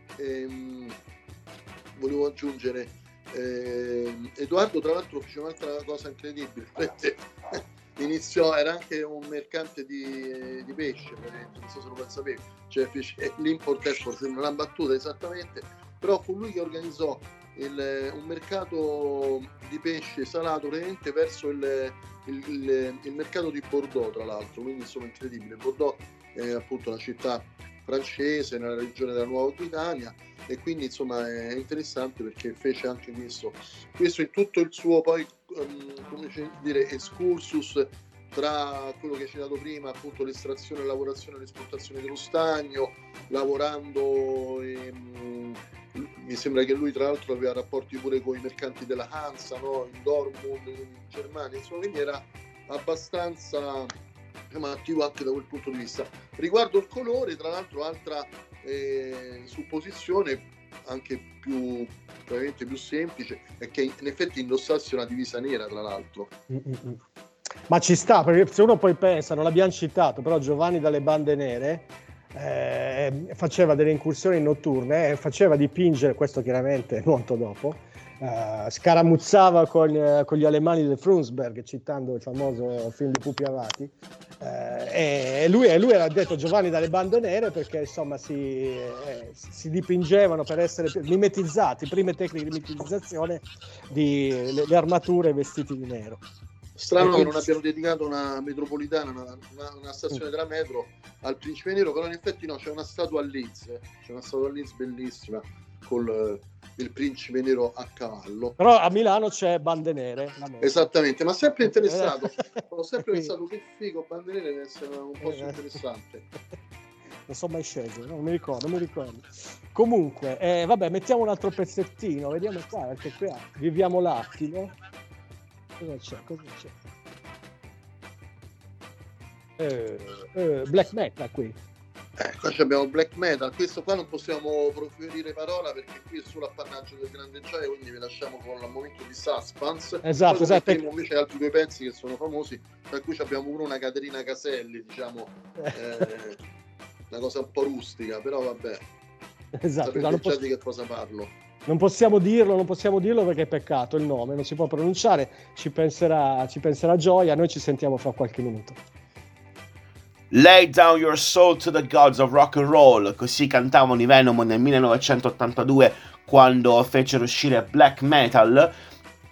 Speaker 3: volevo aggiungere, Edoardo tra l'altro fece un'altra cosa incredibile, era anche un mercante di pesce, non so se lo sapevi, cioè fece l'import-export, sembra una battuta esattamente, però fu lui che organizzò un mercato di pesce salato praticamente verso il mercato di Bordeaux, tra l'altro, quindi insomma incredibile. Bordeaux è appunto una città francese nella regione della Nuova Aquitania, e quindi insomma è interessante perché fece anche questo in tutto il suo poi come dire excursus tra quello che hai citato prima, appunto l'estrazione, la lavorazione e l'esportazione dello stagno, lavorando mi sembra che lui tra l'altro aveva rapporti pure con i mercanti della Hansa, no? In Dortmund, in Germania, insomma, quindi era abbastanza attivo anche da quel punto di vista. Riguardo il colore, tra l'altro, altra supposizione anche probabilmente più semplice è che in effetti indossassi una divisa nera, tra l'altro.
Speaker 2: Ma ci sta, perché se uno poi pensa, non l'abbiamo citato, però Giovanni dalle bande nere faceva delle incursioni notturne e faceva dipingere, questo chiaramente molto dopo, scaramuzzava con gli alemanni del Frundsberg, citando il famoso film di Pupi Avati, e lui era detto Giovanni dalle bande nere perché insomma si dipingevano per essere mimetizzati, prime tecniche di mimetizzazione le armature e i vestiti di nero.
Speaker 3: Strano che non abbiano dedicato una metropolitana, una stazione della metro al principe nero, però in effetti no, c'è una statua a Leeds bellissima con il principe nero a cavallo.
Speaker 2: Però a Milano c'è bande nere.
Speaker 3: Esattamente, ma sempre interessato. Ho sempre pensato che figo, bande nere deve essere un posto interessante.
Speaker 2: Non sono mai sceso, non mi ricordo. Comunque, vabbè, mettiamo un altro pezzettino, vediamo qua, perché qui viviamo l'attimo. Cosa c'è? Black metal qui.
Speaker 3: Qua abbiamo black metal, questo qua non possiamo proferire parola perché qui è solo appannaggio del grande Gioia, quindi vi lasciamo con un momento di suspense.
Speaker 2: Esatto.
Speaker 3: Invece altri 2 pezzi che sono famosi, tra cui abbiamo pure una Caterina Caselli, diciamo, una cosa un po' rustica, però vabbè.
Speaker 2: Esatto,
Speaker 3: sapete già di che cosa parlo.
Speaker 2: Non possiamo dirlo perché è peccato, il nome non si può pronunciare, ci penserà Gioia, noi ci sentiamo fra qualche minuto.
Speaker 5: Lay down your soul to the gods of rock and roll, così cantavano i Venom nel 1982 quando fecero uscire Black Metal.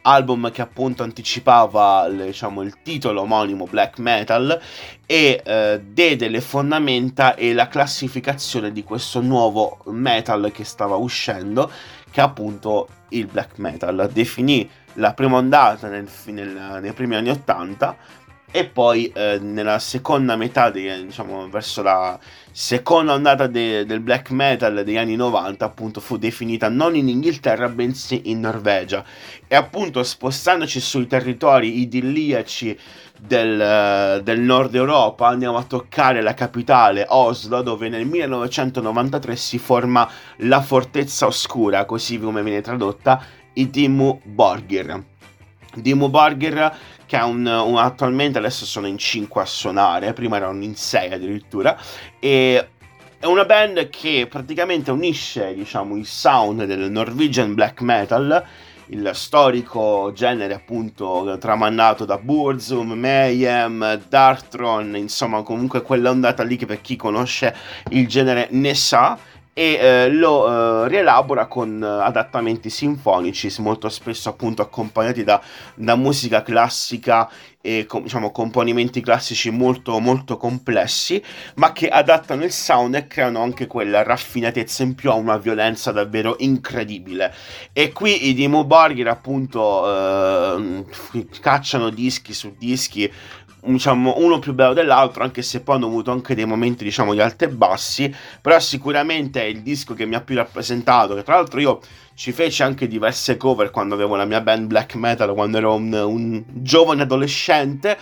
Speaker 5: album che appunto anticipava diciamo il titolo omonimo black metal e diede le fondamenta e la classificazione di questo nuovo metal che stava uscendo, che è appunto il black metal. Definì la prima ondata nei primi anni 80 e poi nella seconda metà diciamo verso la seconda ondata del black metal degli anni 90 appunto fu definita non in Inghilterra bensì in Norvegia, e appunto spostandoci sui territori idilliaci del nord Europa andiamo a toccare la capitale Oslo, dove nel 1993 si forma la Fortezza Oscura, così come viene tradotta, i Dimmu Borgir. Dimmu Borgir, che è attualmente adesso sono in 5 a suonare, prima erano in 6 addirittura, e è una band che praticamente unisce, diciamo, il sound del Norwegian black metal, il storico genere appunto tramandato da Burzum, Mayhem, Darkthrone, insomma comunque quell'ondata lì che per chi conosce il genere ne sa, e lo rielabora con adattamenti sinfonici molto spesso appunto accompagnati da musica classica e diciamo componimenti classici molto molto complessi, ma che adattano il sound e creano anche quella raffinatezza in più a una violenza davvero incredibile. E qui i Dimmu Borgir appunto cacciano dischi su dischi, diciamo uno più bello dell'altro, anche se poi hanno avuto anche dei momenti diciamo di alti e bassi, però sicuramente è il disco che mi ha più rappresentato, che tra l'altro io ci feci anche diverse cover quando avevo la mia band black metal, quando ero un giovane adolescente.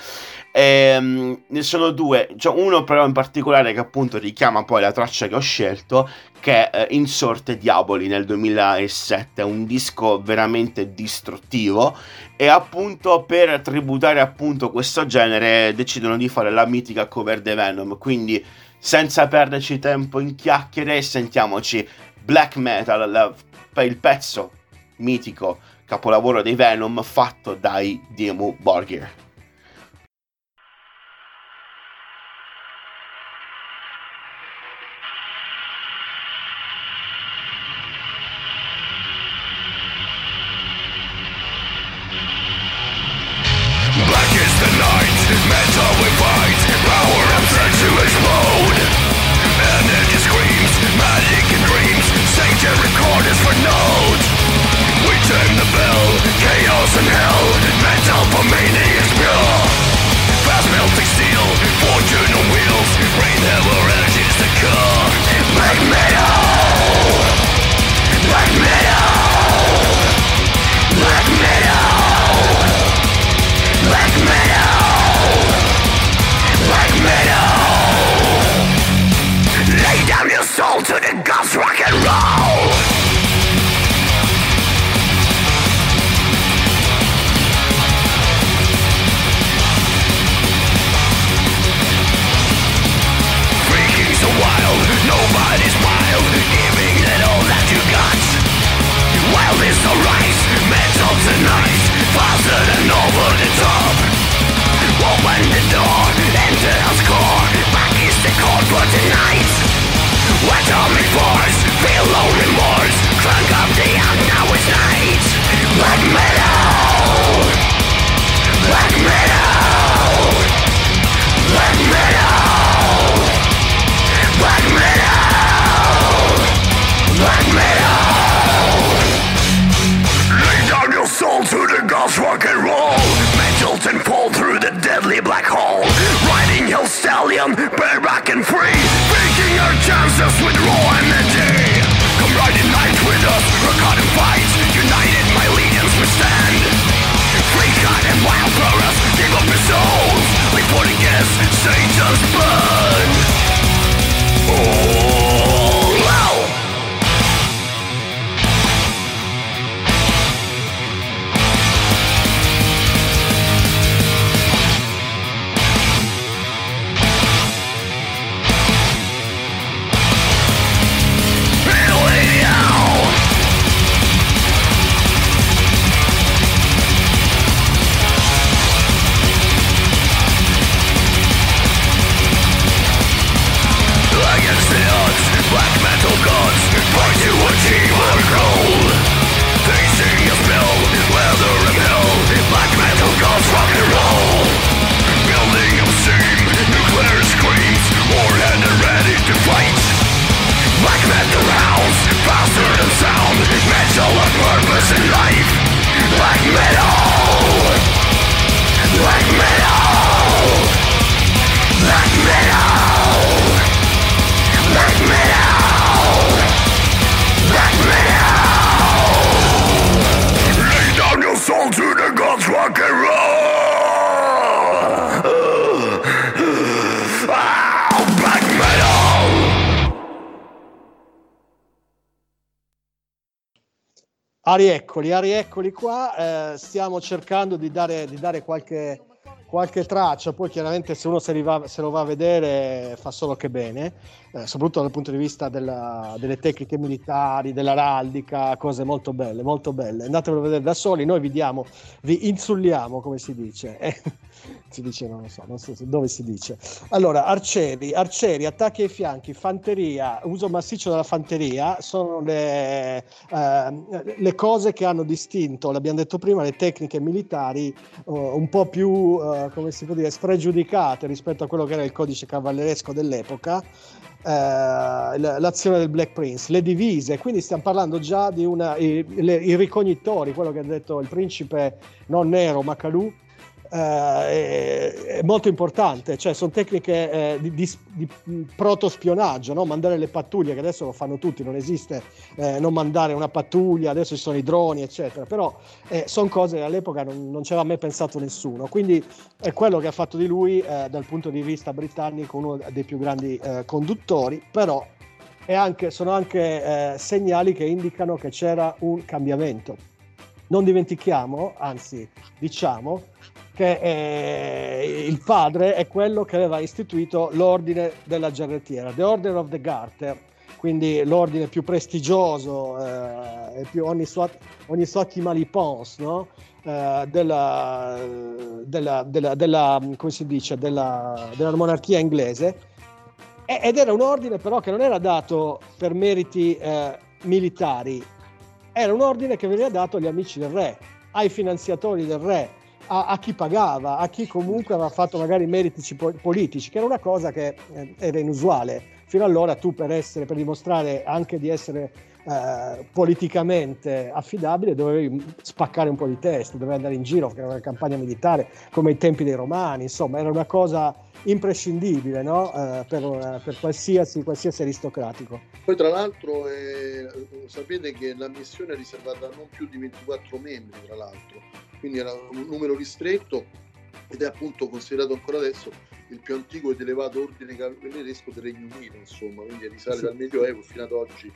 Speaker 5: Ne sono due, cioè uno però in particolare che appunto richiama poi la traccia che ho scelto, che è In Sorte Diaboli nel 2007, è un disco veramente distruttivo, e appunto per tributare appunto questo genere decidono di fare la mitica cover dei Venom. Quindi senza perderci tempo in chiacchiere, sentiamoci black metal, il pezzo mitico capolavoro dei Venom fatto dai Dimmu Borgir.
Speaker 1: To the goth rock and roll. Freaking so wild, nobody's wild, giving it all that you got. Wild is the rise, metal tonight, faster than over the top. Open the door, enter house core, back is the chord for tonight. Atomic force, feel no remorse, crank up the amp, now it's night. Black metal, black metal, black metal, black metal, black metal. Lay down your soul to the goth rock and roll. Melt and fall through the deadly black hole. Riding Hell Stallion, bareback and free, faking our chances with raw energy. Come ride in night with us, rock out and fight. United my legions we stand. Free cut and wild for us, give up your souls. Like for the guests, Satan's burn. Oh, wow.
Speaker 2: Rieccoli qua, stiamo cercando di dare qualche traccia, poi chiaramente se uno se lo va a vedere fa solo che bene, soprattutto dal punto di vista delle tecniche militari, dell'araldica, cose molto belle, andatevelo a vedere da soli, noi vi insulliamo, come si dice, si dice, non so dove si dice. Allora, arcieri, attacchi ai fianchi, fanteria, uso massiccio della fanteria, sono le cose che hanno distinto, l'abbiamo detto prima, le tecniche militari un po' più, come si può dire, spregiudicate rispetto a quello che era il codice cavalleresco dell'epoca, l'azione del Black Prince, le divise, quindi stiamo parlando già di i ricognitori, quello che ha detto il principe non nero ma Calù, è molto importante, cioè sono tecniche di protospionaggio, no? Mandare le pattuglie, che adesso lo fanno tutti, non esiste non mandare una pattuglia, adesso ci sono i droni eccetera, però sono cose che all'epoca non ci aveva mai pensato nessuno, quindi è quello che ha fatto di lui dal punto di vista britannico uno dei più grandi conduttori, però sono anche segnali che indicano che c'era un cambiamento. Non dimentichiamo, anzi diciamo che il padre è quello che aveva istituito l'ordine della giarrettiera, The Order of the Garter, quindi l'ordine più prestigioso e più ogni soit qui mal y pense, no? della come si dice, della monarchia inglese, ed era un ordine però che non era dato per meriti militari, era un ordine che veniva dato agli amici del re, ai finanziatori del re, a chi pagava, a chi comunque aveva fatto magari meriti politici, che era una cosa che era inusuale. Fino allora tu per dimostrare anche di essere politicamente affidabile dovevi spaccare un po' di testa, dovevi andare in giro, fare una campagna militare come ai tempi dei Romani, insomma era una cosa imprescindibile, no? Per qualsiasi aristocratico.
Speaker 3: Poi tra l'altro sapete che la missione è riservata a non più di 24 membri, tra l'altro, quindi era un numero ristretto ed è appunto considerato ancora adesso il più antico ed elevato ordine cavalleresco del Regno Unito, insomma, quindi risale dal Medioevo fino ad oggi.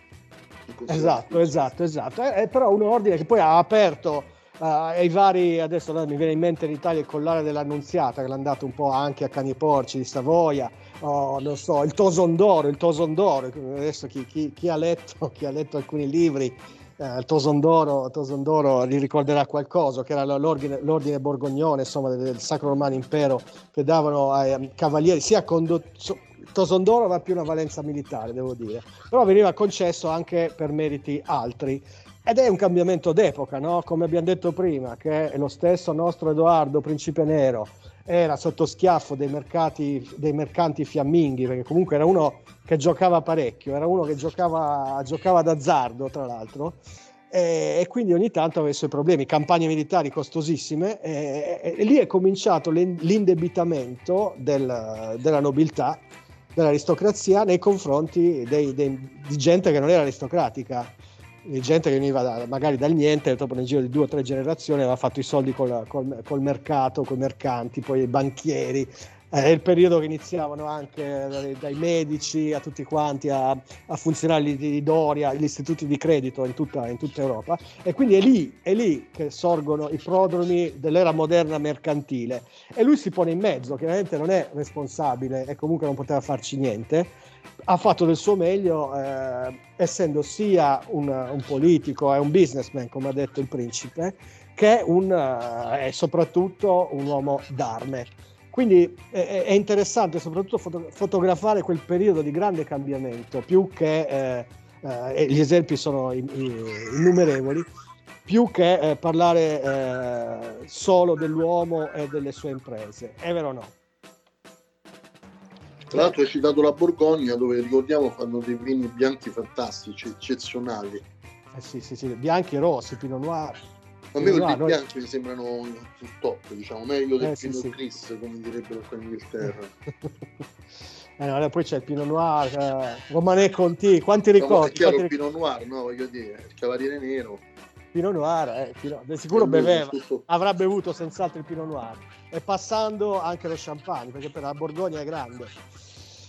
Speaker 2: Esatto. Però un ordine che poi ha aperto ai vari, adesso mi viene in mente in Italia il collare dell'Annunziata, che l'hanno dato un po' anche a Caniporci di Savoia, non so, il Toson d'Oro, adesso chi ha letto alcuni libri, il Toson d'Oro gli ricorderà qualcosa, che era l'ordine borgognone, insomma, del Sacro Romano Impero, che davano ai cavalieri, sia Toson d'Oro aveva più una valenza militare, devo dire, però veniva concesso anche per meriti altri. Ed è un cambiamento d'epoca, no? Come abbiamo detto prima, che lo stesso nostro Edoardo, principe nero, era sotto schiaffo dei mercanti fiamminghi, perché comunque era uno che giocava parecchio, era uno che giocava d'azzardo, tra l'altro, e quindi ogni tanto aveva i suoi problemi, campagne militari costosissime, e lì è cominciato l'indebitamento della nobiltà, dell'aristocrazia nei confronti di gente che non era aristocratica, di gente che veniva magari dal niente, dopo nel giro di 2 o 3 generazioni aveva fatto i soldi col mercato, coi mercanti, poi i banchieri. È il periodo che iniziavano anche dai medici a tutti quanti a funzionare di Doria, gli istituti di credito in tutta Europa, e quindi è lì che sorgono i prodromi dell'era moderna mercantile, e lui si pone in mezzo, chiaramente non è responsabile e comunque non poteva farci niente, ha fatto del suo meglio, essendo sia un politico e un businessman, come ha detto il principe, che è soprattutto un uomo d'arme. Quindi è interessante soprattutto fotografare quel periodo di grande cambiamento, più che gli esempi sono innumerevoli, più che parlare solo dell'uomo e delle sue imprese. È vero o no?
Speaker 3: Tra l'altro hai citato la Borgogna, dove ricordiamo fanno dei vini bianchi fantastici, eccezionali.
Speaker 2: Sì, bianchi e rossi, Pinot Noir.
Speaker 3: A me quelli bianchi mi sembrano sul top, diciamo, meglio del Pinot Gris, come direbbero qua in Inghilterra.
Speaker 2: No, poi c'è il Pinot Noir, Romanée Conti, quanti ricordi?
Speaker 3: È chiaro, il Pinot Noir, no, voglio dire, il Cavaliere Nero.
Speaker 2: Pinot Noir, di sicuro beveva, avrà bevuto senz'altro il Pinot Noir, e passando anche lo champagne, perché per la Borgogna è grande.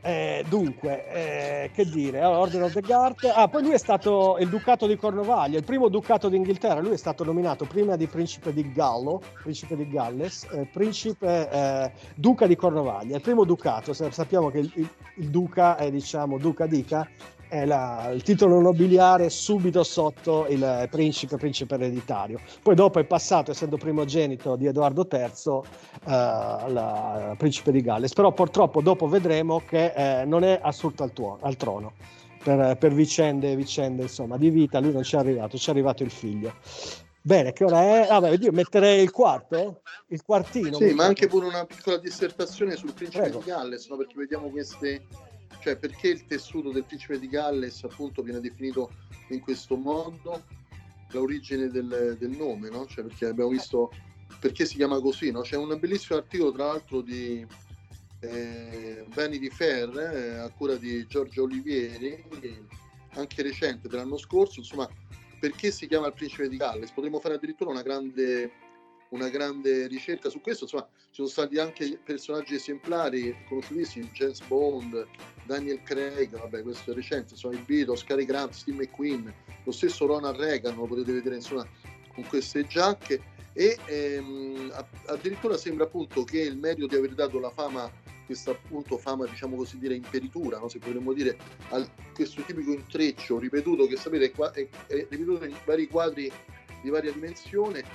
Speaker 2: Dunque, che dire, Order of the Garter. Poi lui è stato il ducato di Cornovaglia, il primo ducato d'Inghilterra. Lui è stato nominato prima di principe di Galles, duca di Cornovaglia, il primo ducato. Sappiamo che il duca è, diciamo, duca dica, è il titolo nobiliare subito sotto il principe ereditario. Poi dopo è passato, essendo primogenito di Edoardo III, al principe di Galles. Però purtroppo dopo vedremo che non è assurto al trono per vicende insomma di vita. Lui non ci è arrivato il figlio. Bene, che ora è? Vabbè, io metterei il quartino.
Speaker 3: Sì, ma anche pure una piccola dissertazione sul principe
Speaker 2: Prego.
Speaker 3: di Galles, no? Perché vediamo cioè perché il tessuto del principe di Galles appunto viene definito in questo modo, l'origine del nome, no? Cioè perché abbiamo visto perché si chiama così, no? C'è un bellissimo articolo tra l'altro di Vanity Fair a cura di Giorgio Olivieri, anche recente dell'anno scorso, insomma, perché si chiama il principe di Galles. Potremmo fare addirittura una grande ricerca su questo. Insomma, ci sono stati anche personaggi esemplari conosciutissimi, James Bond, Daniel Craig, vabbè, questo è recente, sono i Beatles, Cary Grant, Steve McQueen, lo stesso Ronald Reagan, lo potete vedere insomma con queste giacche, e addirittura sembra appunto che il merito di aver dato la fama, questa appunto fama, diciamo così dire, imperitura, no? Se potremmo dire, a questo tipico intreccio ripetuto, che sapete è ripetuto in vari quadri di varia dimensione,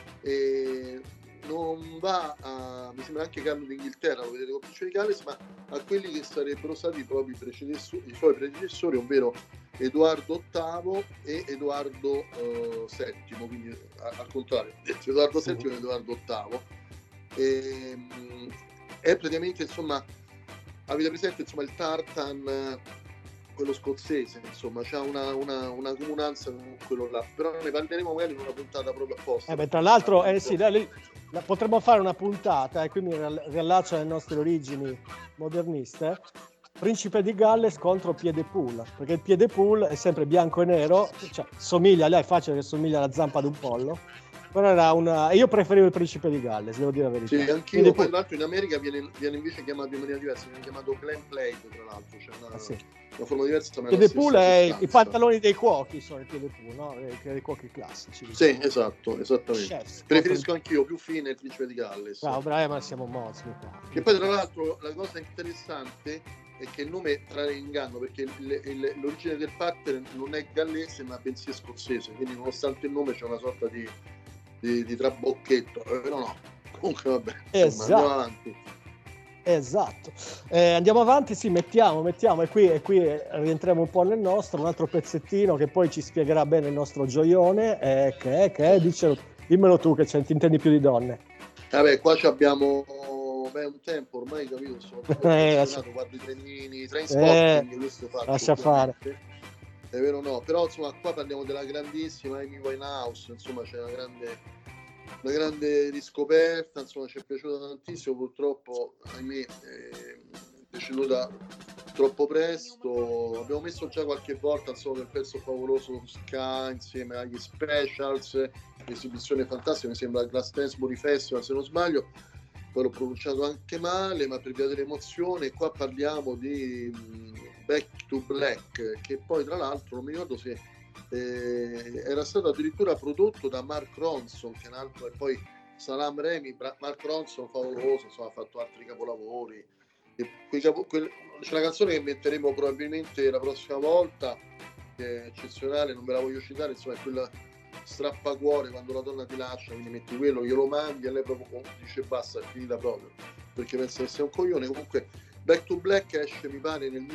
Speaker 3: non va a, mi sembra anche Carlo d'Inghilterra, lo vedete con Principe di Galles, ma a quelli che sarebbero stati proprio i suoi predecessori, ovvero Edoardo VIII e Edoardo VII, quindi al contrario, Edoardo VII e Edoardo VIII. È praticamente, insomma, avete presente, insomma, il tartan, quello scozzese, insomma, c'ha una comunanza con quello là, però ne parleremo magari in una puntata proprio apposta.
Speaker 2: Tra l'altro, sì, potremmo fare una puntata, e qui mi riallaccio alle nostre origini moderniste, Principe di Galles contro Pied-de-Poule, perché il Pied-de-Poule è sempre bianco e nero, cioè somiglia, lei è facile che somiglia alla zampa di un pollo, però era io preferivo il Principe di Galles, devo dire la verità.
Speaker 3: Sì, anch'io. Poi tra l'altro in America viene invece chiamato in maniera diversa, viene chiamato Glen Plate, tra l'altro, cioè una forma diversa.
Speaker 2: Pied-de-Poule è i pantaloni dei cuochi, sono i Pied-de-Poule, no? Dei cuochi classici.
Speaker 3: Sì, esatto, esattamente.
Speaker 2: Chefs,
Speaker 3: preferisco anch'io, più fine, il Principe di Galles.
Speaker 2: Bravo, ma siamo mozzi.
Speaker 3: Che poi tra l'altro la cosa interessante è che il nome trae in inganno, perché l'origine del pattern non è gallese ma bensì scozzese, quindi nonostante il nome c'è una sorta di trabocchetto, però no, comunque vabbè,
Speaker 2: esatto.
Speaker 3: Andiamo avanti.
Speaker 2: Esatto, andiamo avanti, sì, mettiamo e qui rientriamo un po' nel nostro, un altro pezzettino che poi ci spiegherà bene il nostro gioione, che è, dimmelo tu che ti intendi più di donne.
Speaker 3: Vabbè, qua abbiamo un tempo ormai, capito, sono guardo i trenini, i Trainspotting, questo fatto,
Speaker 2: lascia fare.
Speaker 3: È vero, no, però insomma qua parliamo della grandissima Amy Winehouse, insomma c'è una grande riscoperta, insomma ci è piaciuta tantissimo, purtroppo ahimè è deceduta troppo presto. Abbiamo messo già qualche volta, insomma, il pezzo favoloso Ska insieme agli Specials, esibizione fantastica, mi sembra al Glastonbury Festival se non sbaglio, poi l'ho pronunciato anche male, ma per via dell'emozione. Qua parliamo di Back to Black, che poi tra l'altro non mi ricordo se era stato addirittura prodotto da Mark Ronson, che è un altro, e poi Salaam Remi. Mark Ronson favoloso, insomma, ha fatto altri capolavori, c'è una canzone che metteremo probabilmente la prossima volta, che è eccezionale, non ve la voglio citare, insomma è quella strappacuore, quando la donna ti lascia, quindi metti quello, glielo mandi e lei proprio dice basta, è finita proprio, perché pensa che sia un coglione. Comunque Back to Black esce, mi pare, nel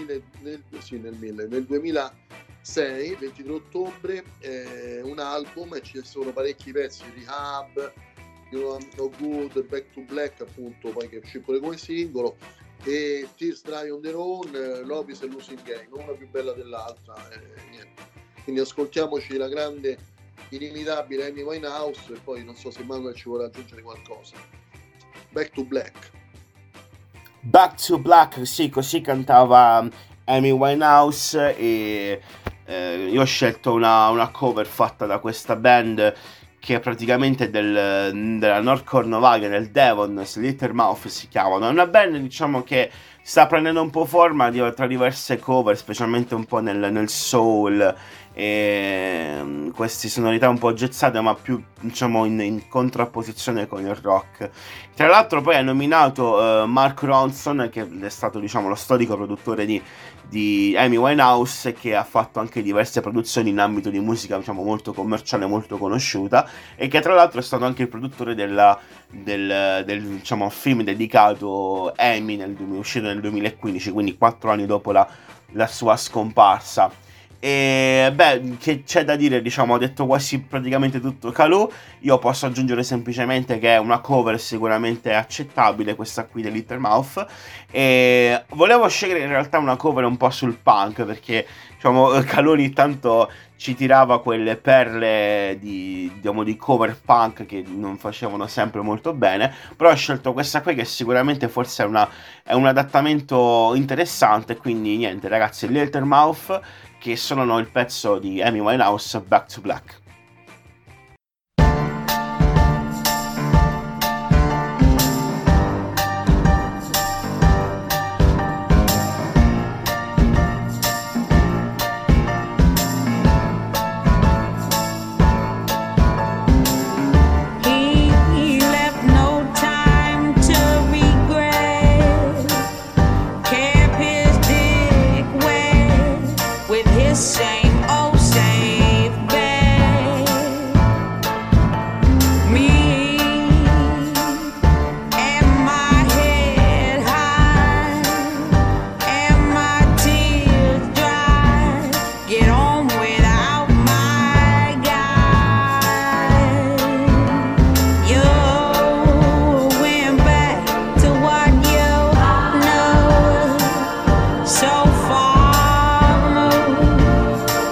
Speaker 3: 2006, 23 ottobre, un album, e ci sono parecchi pezzi, Rehab, You Know No Good, Back to Black, appunto, poi che uscì pure come singolo, e Tears Dry on Their Own, Love is a Losing Game, una più bella dell'altra, niente. Quindi ascoltiamoci la grande, inimitabile Amy Winehouse, e poi non so se Manuel ci vuole aggiungere qualcosa. Back to Black.
Speaker 5: Back to Black, sì, così cantava Amy Winehouse, e io ho scelto una cover fatta da questa band che è praticamente della North Cornovaglia, del Devon, Slittermouth si chiamano. È una band, diciamo, che sta prendendo un po' forma tra diverse cover, specialmente un po' nel soul, e queste sonorità un po' jazzate, ma più diciamo in contrapposizione con il rock. Tra l'altro poi ha nominato Mark Ronson, che è stato diciamo lo storico produttore di Amy Winehouse, che ha fatto anche diverse produzioni in ambito di musica diciamo molto commerciale, molto conosciuta, e che tra l'altro è stato anche il produttore del diciamo film dedicato Amy, uscito nel 2015, quindi 4 anni dopo la sua scomparsa. E beh, che c'è da dire, diciamo, ha detto quasi praticamente tutto Calù. Io posso aggiungere semplicemente che è una cover sicuramente accettabile, questa qui dell'Littermouth, e volevo scegliere in realtà una cover un po' sul punk, perché diciamo Calù ogni tanto ci tirava quelle perle di cover punk che non facevano sempre molto bene, però ho scelto questa qui che sicuramente forse è un adattamento interessante. Quindi niente ragazzi, Liltermouth, che suonano il pezzo di Amy Winehouse, Back to Black.
Speaker 6: Same old safe bed. Me and my head high and my tears dry. Get on without my guy. You went back to what you know so far removed.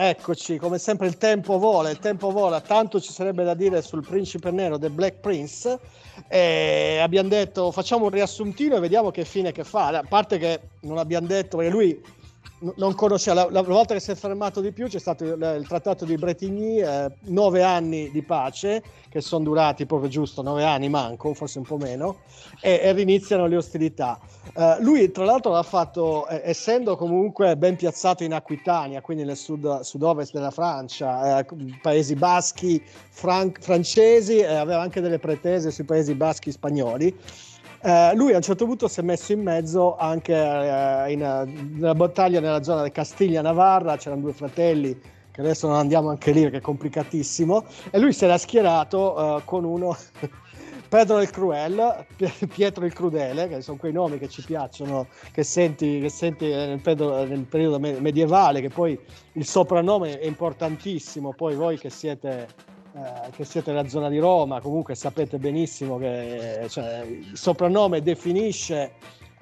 Speaker 2: eccoci, come sempre il tempo vola, tanto ci sarebbe da dire sul Principe Nero, The Black Prince, e abbiamo detto facciamo un riassuntino e vediamo che fine che fa, a parte che non abbiamo detto, perché lui non conosceva, la volta che si è fermato di più c'è stato il trattato di Bretigny, 9 anni di pace, che sono durati proprio giusto 9 anni manco, forse un po' meno, e riniziano le ostilità. Lui tra l'altro l'ha fatto, essendo comunque ben piazzato in Aquitania, quindi nel sud-ovest della Francia, paesi baschi francesi, aveva anche delle pretese sui paesi baschi spagnoli. Lui a un certo punto si è messo in mezzo anche nella battaglia nella zona di Castiglia-Navarra, c'erano 2 fratelli, che adesso non andiamo anche lì perché è complicatissimo, e lui si era schierato con uno Pedro il Cruel, Pietro il Crudele, che sono quei nomi che ci piacciono, che senti nel periodo medievale, che poi il soprannome è importantissimo, poi voi che siete nella zona di Roma comunque sapete benissimo che il soprannome definisce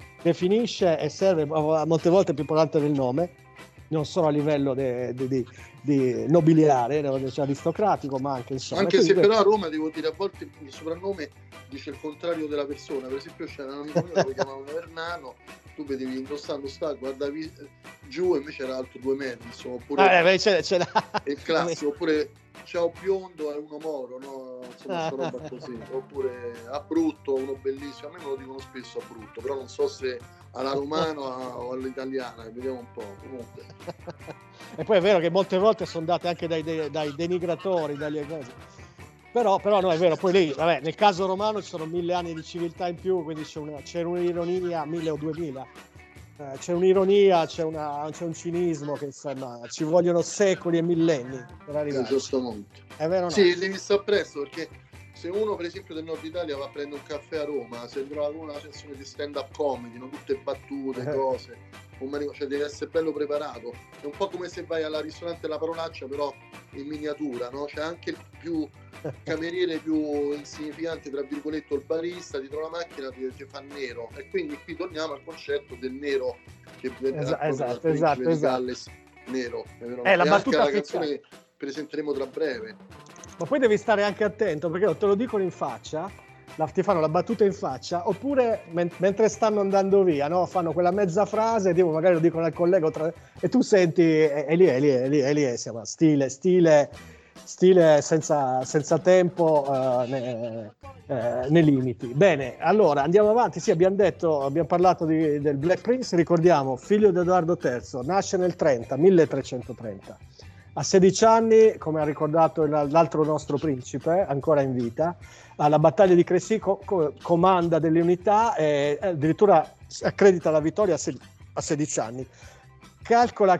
Speaker 2: e serve molte volte più importante del nome, non solo a livello di nobiliare, cioè aristocratico, ma anche insomma.
Speaker 3: Anche se però a Roma, devo dire, a volte il soprannome dice il contrario della persona. Per esempio c'era un amico mio che lo chiamavano Ernano, tu vedevi indossando guardavi giù e invece era alto 2 metri, insomma, oppure
Speaker 2: c'è
Speaker 3: il classico, oppure ciao biondo è uno moro, no? Insomma, sta roba così, oppure Abrutto, uno bellissimo, a me me lo dicono spesso Abrutto, però non so se alla romana o all'italiana, vediamo un po'. Comunque.
Speaker 2: E poi è vero che molte volte sono date anche dai denigratori, dalle cose. Però no, è vero, poi lì, vabbè, nel caso romano ci sono 1000 anni di civiltà in più, quindi c'è un'ironia, 1000 o 2000. C'è un'ironia, c'è un cinismo che insomma ci vogliono secoli e millenni per arrivare.
Speaker 3: Giustamente.
Speaker 2: È vero o no?
Speaker 3: Sì, devi stare presto, perché se uno per esempio del nord Italia va a prendere un caffè a Roma, sembra una sessione di stand-up comedy, non tutte battute, cose, cioè deve essere bello preparato. È un po' come se vai alla ristorante La Parolaccia, però in miniatura, no? C'è anche il più cameriere più insignificante, tra virgolette, il barista, dietro la macchina ti fa nero, e quindi qui torniamo al concetto del nero che
Speaker 2: esatto.
Speaker 3: Galles nero.
Speaker 2: È la battuta
Speaker 3: anche la canzone che presenteremo tra breve.
Speaker 2: Ma poi devi stare anche attento, perché te lo dicono in faccia, ti fanno la battuta in faccia, oppure mentre stanno andando via, no? Fanno quella mezza frase, tipo magari lo dicono al collega e tu senti, è lì, siamo stile senza tempo nei limiti. Bene, allora andiamo avanti. Sì, abbiamo parlato del Black Prince, ricordiamo, figlio di Edoardo III, nasce nel 1330. A 16 anni, come ha ricordato l'altro nostro principe, ancora in vita, alla battaglia di Crécy comanda delle unità e addirittura accredita la vittoria a 16 anni. Calcola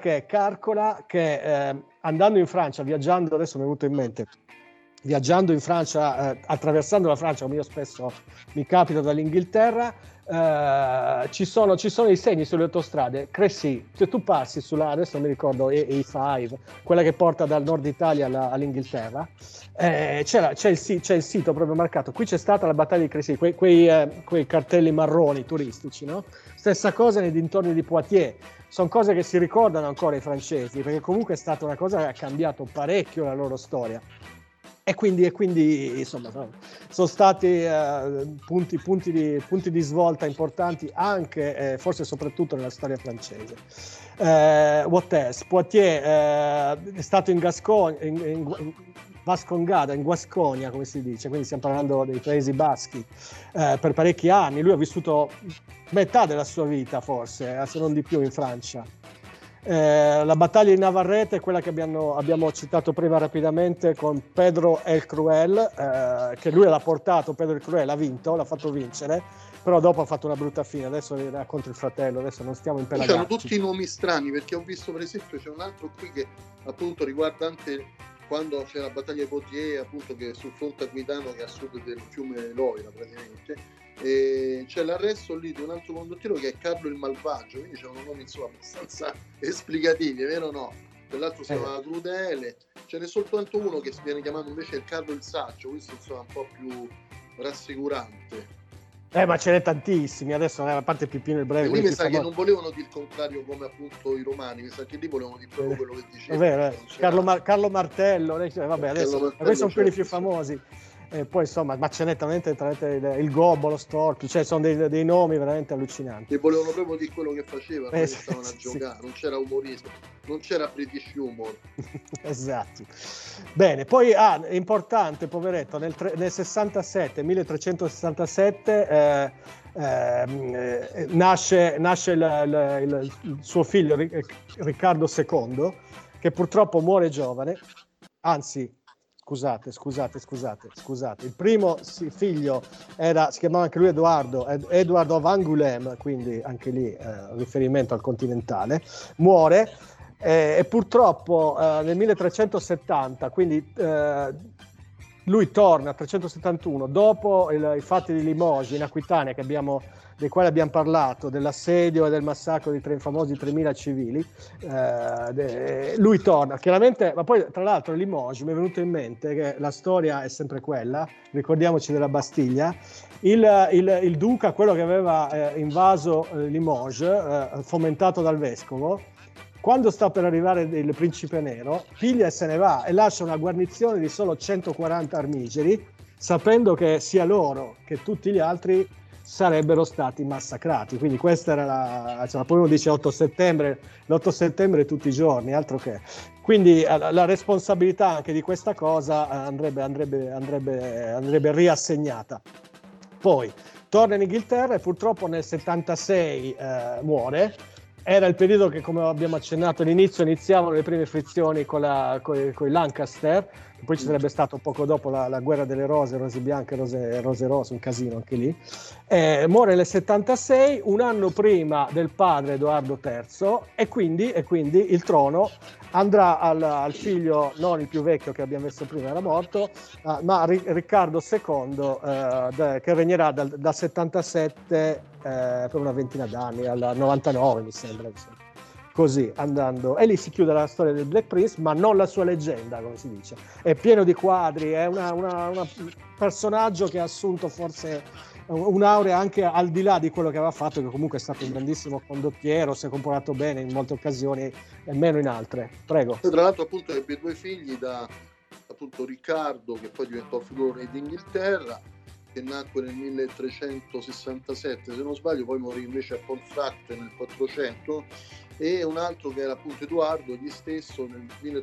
Speaker 2: che andando in Francia, viaggiando, adesso mi è venuto in mente, viaggiando in Francia, attraversando la Francia, come io spesso mi capita dall'Inghilterra, ci sono i segni sulle autostrade. Crécy, se tu passi sulla, adesso non mi ricordo, A5, quella che porta dal nord Italia all'Inghilterra, c'è il sito proprio marcato. Qui c'è stata la battaglia di Crécy, quei cartelli marroni turistici, no? Stessa cosa nei dintorni di Poitiers. Sono cose che si ricordano ancora i francesi, perché comunque è stata una cosa che ha cambiato parecchio la loro storia. E quindi insomma sono stati punti di svolta importanti anche, forse soprattutto nella storia francese. What else? Poitiers è stato in Gascogna, in Vascongada, in Guascogna, come si dice, quindi stiamo parlando dei Paesi Baschi, per parecchi anni. Lui ha vissuto metà della sua vita, forse, se non di più, in Francia. La battaglia di Navarrete è quella che abbiamo citato prima rapidamente, con Pedro el Cruel, che lui l'ha portato, Pedro el Cruel ha vinto, l'ha fatto vincere, però dopo ha fatto una brutta fine. Adesso era contro il fratello, adesso non stiamo in pelagacci.
Speaker 3: C'erano tutti i nomi strani, perché ho visto per esempio c'è un altro qui che appunto riguarda anche quando c'è la battaglia di Poitiers, appunto, che è sul fronte aquitano, che è a sud del fiume Loira praticamente, e c'è l'arresto lì di un altro condottiero che è Carlo il Malvagio, quindi c'erano nomi insomma abbastanza esplicativi, è vero o no? Quell'altro si chiamava Crudele, ce n'è soltanto uno che viene chiamato invece il Carlo il Saggio, questo insomma un po' più rassicurante.
Speaker 2: Ma ce n'è tantissimi, adesso a parte Pippino il Breve.
Speaker 3: E lì
Speaker 2: quelli
Speaker 3: mi
Speaker 2: più
Speaker 3: sa che
Speaker 2: famosi.
Speaker 3: non volevano dire il contrario come appunto i romani, mi sa che lì volevano dire proprio quello che
Speaker 2: È
Speaker 3: dicevano.
Speaker 2: vero,
Speaker 3: Non c'era-
Speaker 2: Carlo Martello, vabbè, adesso
Speaker 3: Carlo
Speaker 2: ma questi sono quelli
Speaker 3: Martello,
Speaker 2: più
Speaker 3: certo,
Speaker 2: famosi. Poi insomma, ma ce n'è talmente il Gobbo, lo Storpio, cioè sono dei nomi veramente allucinanti.
Speaker 3: che volevano proprio dire quello che facevano, non
Speaker 2: Sì,
Speaker 3: stavano a
Speaker 2: sì.
Speaker 3: giocare, non c'era umorismo, non c'era British humor.
Speaker 2: Esatto. Bene, poi è importante, poveretto, nel 1367 nasce il suo figlio Riccardo II, che purtroppo muore giovane. Anzi, scusate, il primo figlio si chiamava anche lui Edoardo of Angoulême, quindi anche lì riferimento al continentale, muore. E purtroppo nel 1370, quindi lui torna 371 dopo i fatti di Limoges in Aquitania dei quali abbiamo parlato, dell'assedio e del massacro di famosi 3.000 civili. Lui torna chiaramente, ma poi tra l'altro Limoges mi è venuto in mente che la storia è sempre quella, ricordiamoci della Bastiglia. Il duca, quello che aveva invaso Limoges, fomentato dal vescovo, quando sta per arrivare il principe nero, piglia e se ne va e lascia una guarnizione di solo 140 armigeri, sapendo che sia loro che tutti gli altri sarebbero stati massacrati. Quindi questa era poi uno dice l'8 settembre tutti i giorni, altro che. Quindi la responsabilità anche di questa cosa andrebbe riassegnata. Poi torna in Inghilterra e purtroppo nel 76 muore. Era il periodo che, come abbiamo accennato all'inizio, iniziavano le prime frizioni con i Lancaster, poi ci sarebbe stato poco dopo la guerra delle rose bianche, rose rosse, un casino anche lì. Muore nel 76, un anno prima del padre Edoardo III, e quindi il trono andrà al figlio, non il più vecchio che abbiamo visto prima, era morto, ma Riccardo II, che regnerà dal 77 per una ventina d'anni, al 99 mi sembra, insomma. Così andando, e lì si chiude la storia del Black Prince, ma non la sua leggenda, come si dice. È pieno di quadri, è un personaggio che ha assunto forse un'aurea anche al di là di quello che aveva fatto, che comunque è stato un grandissimo condottiero, si è comportato bene in molte occasioni e meno in altre. Prego.
Speaker 3: E tra l'altro appunto ebbe due figli da appunto Riccardo, che poi diventò il futuro re d'Inghilterra, che nacque nel 1367 se non sbaglio, poi morì invece a Pontefract nel 400, e un altro che era appunto Edoardo, egli stesso nel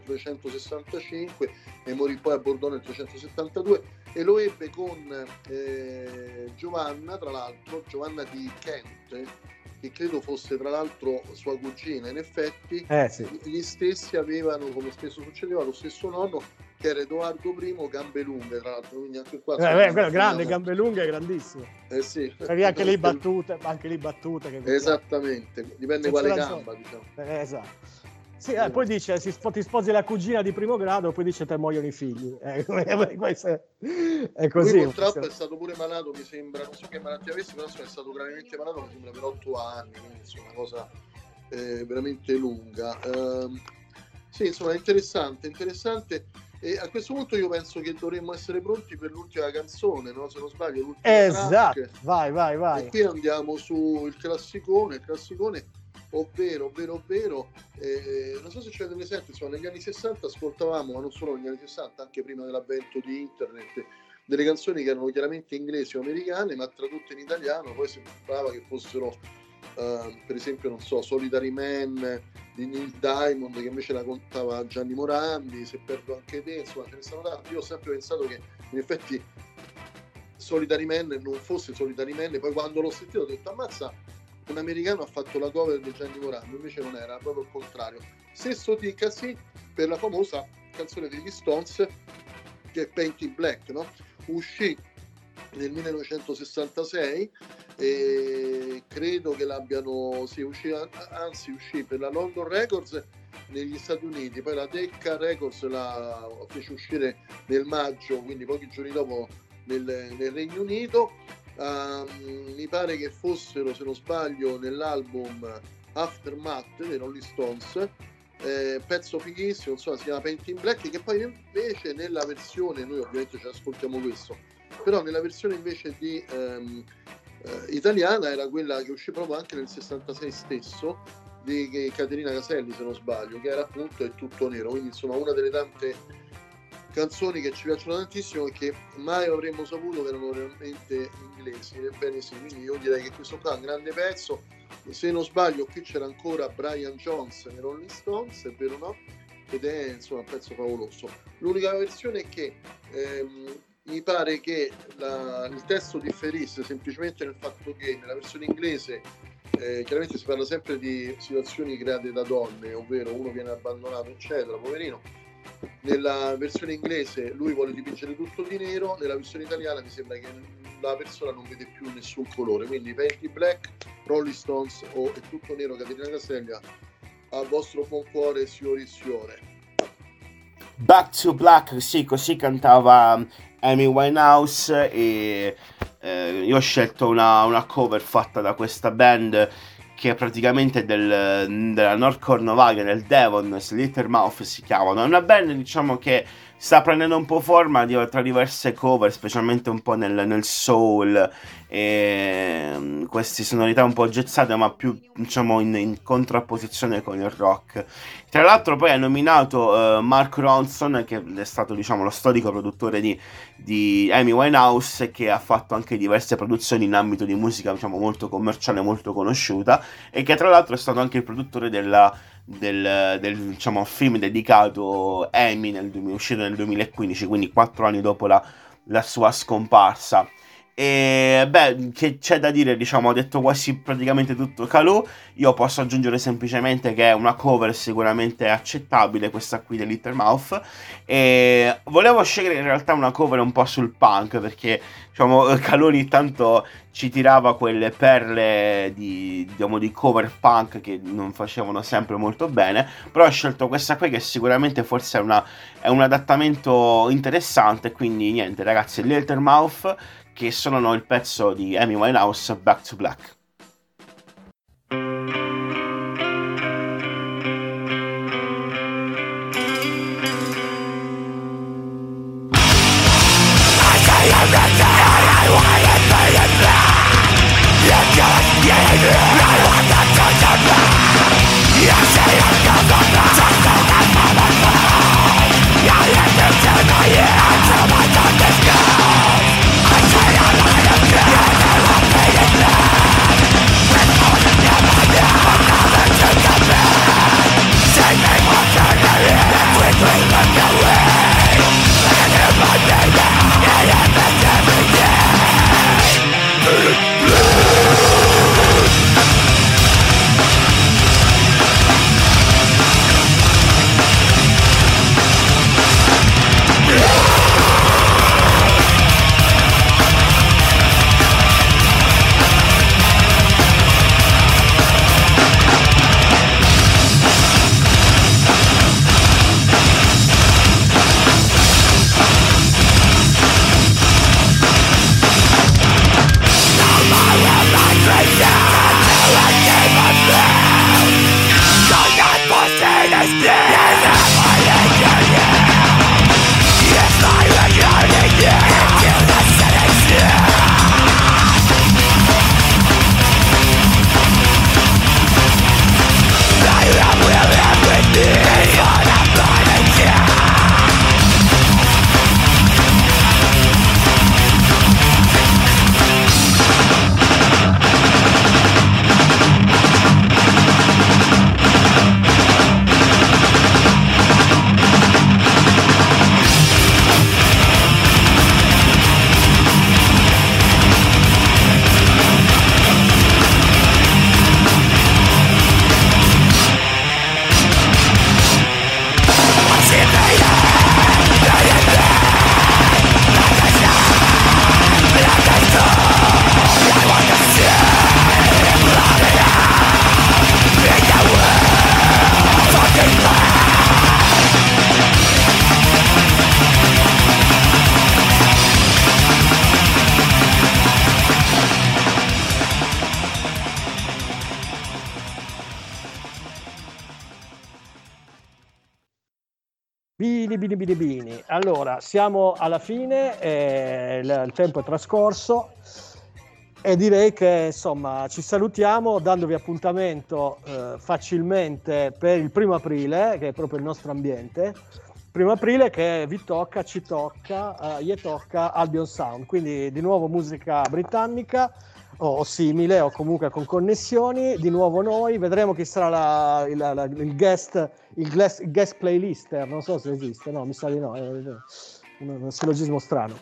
Speaker 3: 1365, e morì poi a Bordeaux nel 372, e lo ebbe con Giovanna, tra l'altro Giovanna di Kent, che credo fosse tra l'altro sua cugina. In effetti
Speaker 2: Sì.
Speaker 3: gli stessi avevano, come spesso succedeva, lo stesso nonno, che era Edoardo I Gambe Lunghe, tra l'altro, quindi anche qua
Speaker 2: Quello grande, gambe lunghe, grandissimo.
Speaker 3: sì.
Speaker 2: Anche lì battute che
Speaker 3: Esattamente, dipende quale gamba, diciamo.
Speaker 2: Esatto. Sì, poi dice ti sposi la cugina di primo grado, poi dice te muoiono i figli. Questo è così.
Speaker 3: Lui purtroppo è stato pure malato, mi sembra, non so che malattia avesse, però è stato gravemente malato, mi sembra per 8 anni, quindi insomma una cosa veramente lunga. Sì, insomma, è interessante. E a questo punto io penso che dovremmo essere pronti per l'ultima canzone, no? Se non sbaglio, l'ultima
Speaker 2: esatto,
Speaker 3: track.
Speaker 2: vai.
Speaker 3: E qui andiamo sul classicone, ovvero non so se ce l'avete presente, insomma, negli anni 60 ascoltavamo, ma non solo negli anni 60, anche prima dell'avvento di internet, delle canzoni che erano chiaramente inglesi o americane, ma tradotte in italiano. Poi sembrava che fossero per esempio, non so, Solitary Man di Neil Diamond, che invece la contava Gianni Morandi, Se perdo anche te, insomma ce ne stanno tanti. Io ho sempre pensato che in effetti Solitary Man non fosse Solitary Man, e poi quando l'ho sentito ho detto ammazza, un americano ha fatto la cover di Gianni Morandi, invece non era, proprio il contrario. Stesso dicasi per la famosa canzone degli Stones che è Painted Black, no? Uscì nel 1966 e credo che l'abbiano uscì per la London Records negli Stati Uniti, poi la Decca Records la fece uscire nel maggio, quindi pochi giorni dopo nel Regno Unito. Mi pare che fossero, se non sbaglio, nell'album Aftermath dei Rolling Stones, pezzo fighissimo, insomma, si chiama Painting Black, che poi invece nella versione, noi ovviamente ci ascoltiamo questo, però nella versione invece di italiana era quella che uscì proprio anche nel 66 stesso di Caterina Caselli, se non sbaglio, che era appunto È tutto nero. Quindi insomma una delle tante canzoni che ci piacciono tantissimo e che mai avremmo saputo che erano realmente inglesi. Ebbene sì, quindi io direi che questo qua è un grande pezzo. Se non sbaglio qui c'era ancora Brian Jones nei Rolling Stones, è vero, no? Ed è insomma un pezzo favoloso. L'unica versione è che mi pare che il testo differisse semplicemente nel fatto che nella versione inglese chiaramente si parla sempre di situazioni create da donne, ovvero uno viene abbandonato eccetera, poverino. Nella versione inglese lui vuole dipingere tutto di nero, nella versione italiana mi sembra che la persona non vede più nessun colore, quindi Painted Black, Rolling Stones o È tutto nero Caterina Caselli, al vostro buon cuore, signori e signore.
Speaker 5: Back to Black, sì, così cantava Amy Winehouse e io ho scelto una cover fatta da questa band che è praticamente della North Cornovaglia, nel Devon, Slittermouth si chiamano. È una band, diciamo, che sta prendendo un po' forma tra diverse cover, specialmente un po' nel soul e queste sonorità un po' jazzate, ma più, diciamo, in contrapposizione con il rock. Tra l'altro poi ha nominato Mark Ronson, che è stato, diciamo, lo storico produttore di Amy Winehouse, che ha fatto anche diverse produzioni in ambito di musica, diciamo, molto commerciale, molto conosciuta, e che tra l'altro è stato anche il produttore del diciamo, film dedicato Amy, uscito nel 2015, quindi 4 anni dopo la sua scomparsa. E beh, che c'è da dire, diciamo, ho detto quasi praticamente tutto Calù. Io posso aggiungere semplicemente che è una cover sicuramente accettabile, questa qui dell'Littermouth, e volevo scegliere in realtà una cover un po' sul punk, perché, diciamo, Calù ogni tanto ci tirava quelle perle diciamo, di cover punk che non facevano sempre molto bene, però ho scelto questa qui che sicuramente forse è un adattamento interessante. Quindi niente ragazzi, Liltermouth, che suonano il pezzo di Amy Winehouse, Back to Black.
Speaker 2: Bini. Allora, siamo alla fine, il tempo è trascorso. E direi che insomma ci salutiamo dandovi appuntamento facilmente per il 1 aprile, che è proprio il nostro ambiente. 1 aprile che vi tocca, ci tocca, gli tocca Albion Sound, quindi di nuovo musica britannica o simile o comunque con connessioni, di nuovo noi, vedremo chi sarà il guest playlister, non so se esiste, no, mi sa di no, un sillogismo strano,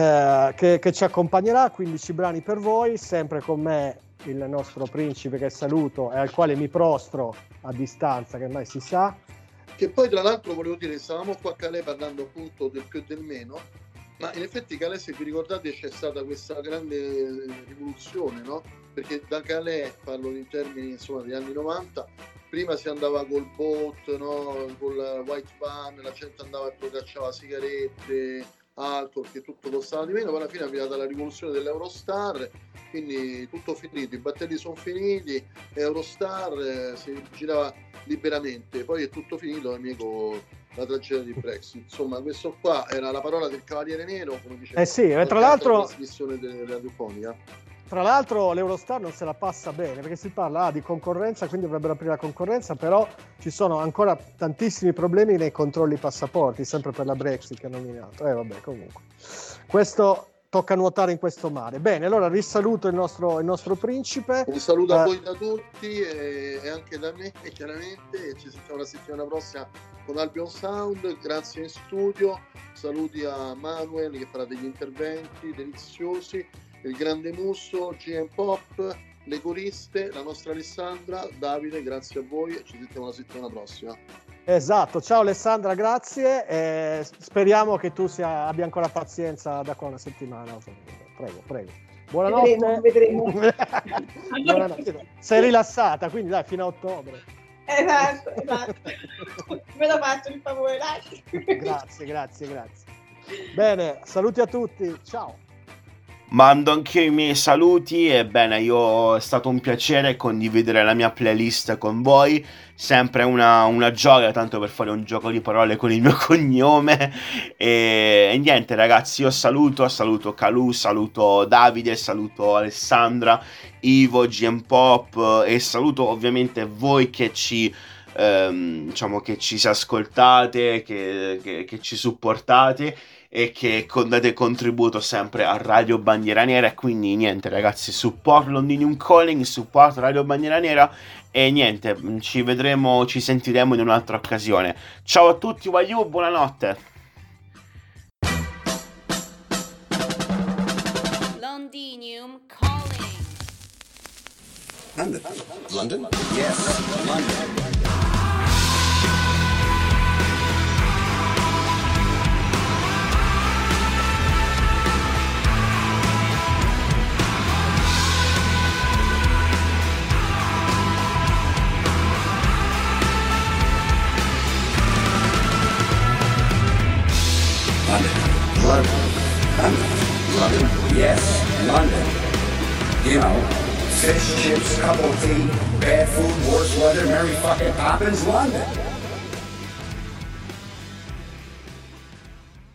Speaker 2: che ci accompagnerà, 15 brani per voi, sempre con me il nostro principe che saluto e al quale mi prostro a distanza, che ormai si sa.
Speaker 3: Che poi tra l'altro volevo dire, stavamo qua a Calais parlando appunto del più e del meno, ma in effetti Calais, se vi ricordate, c'è stata questa grande rivoluzione, no? Perché da Calais, parlo in termini insomma degli anni 90, prima si andava col boat, no? Col white van, la gente andava e procacciava sigarette, alcol, che tutto costava di meno, poi alla fine è arrivata la rivoluzione dell'Eurostar, quindi tutto finito, i battelli sono finiti, Eurostar, si girava liberamente, poi è tutto finito, amico, la tragedia di Brexit. Insomma, questo qua era la parola del Cavaliere Nero, come diceva.
Speaker 2: Sì, tra l'altro
Speaker 3: la trasmissione radiofonica.
Speaker 2: Tra l'altro l'Eurostar non se la passa bene, perché si parla di concorrenza, quindi dovrebbero aprire la concorrenza, però ci sono ancora tantissimi problemi nei controlli passaporti, sempre per la Brexit che ha nominato. Vabbè, comunque. Questo tocca nuotare in questo mare. Bene, allora risaluto il nostro principe.
Speaker 3: Un saluto a voi da tutti e anche da me, chiaramente. Ci sentiamo la settimana prossima con Albion Sound. Grazie in studio. Saluti a Manuel che farà degli interventi deliziosi, il grande Musso, GM Pop, le coriste, la nostra Alessandra, Davide, grazie a voi e ci sentiamo la settimana prossima. Esatto, ciao Alessandra, grazie e speriamo che tu abbia ancora pazienza da qua una settimana. Prego. Buonanotte.
Speaker 4: Vedremo.
Speaker 3: Buonanotte. Sei rilassata, quindi dai, fino a ottobre.
Speaker 4: Esatto. Me lo faccio il favore, dai.
Speaker 3: Grazie. Bene, saluti a tutti, ciao.
Speaker 5: Mando anche i miei saluti. Ebbene, è stato un piacere condividere la mia playlist con voi. Sempre una gioia, tanto per fare un gioco di parole con il mio cognome. E niente, ragazzi, io saluto Calù, saluto Davide, saluto Alessandra, Ivo, GM Pop e saluto ovviamente voi che ci che ci ascoltate, che ci supportate e che date contributo sempre a Radio Bandiera Nera. E quindi niente, ragazzi, support Londinium Calling, support Radio Bandiera Nera e niente, ci sentiremo in un'altra occasione. Ciao a tutti, Waiu, buonanotte.
Speaker 6: Londinium Calling.
Speaker 1: London? Yes, London. London, yes, London. You know, fish, chips, cup of tea, bad food, worse weather, Mary fucking Poppins, London.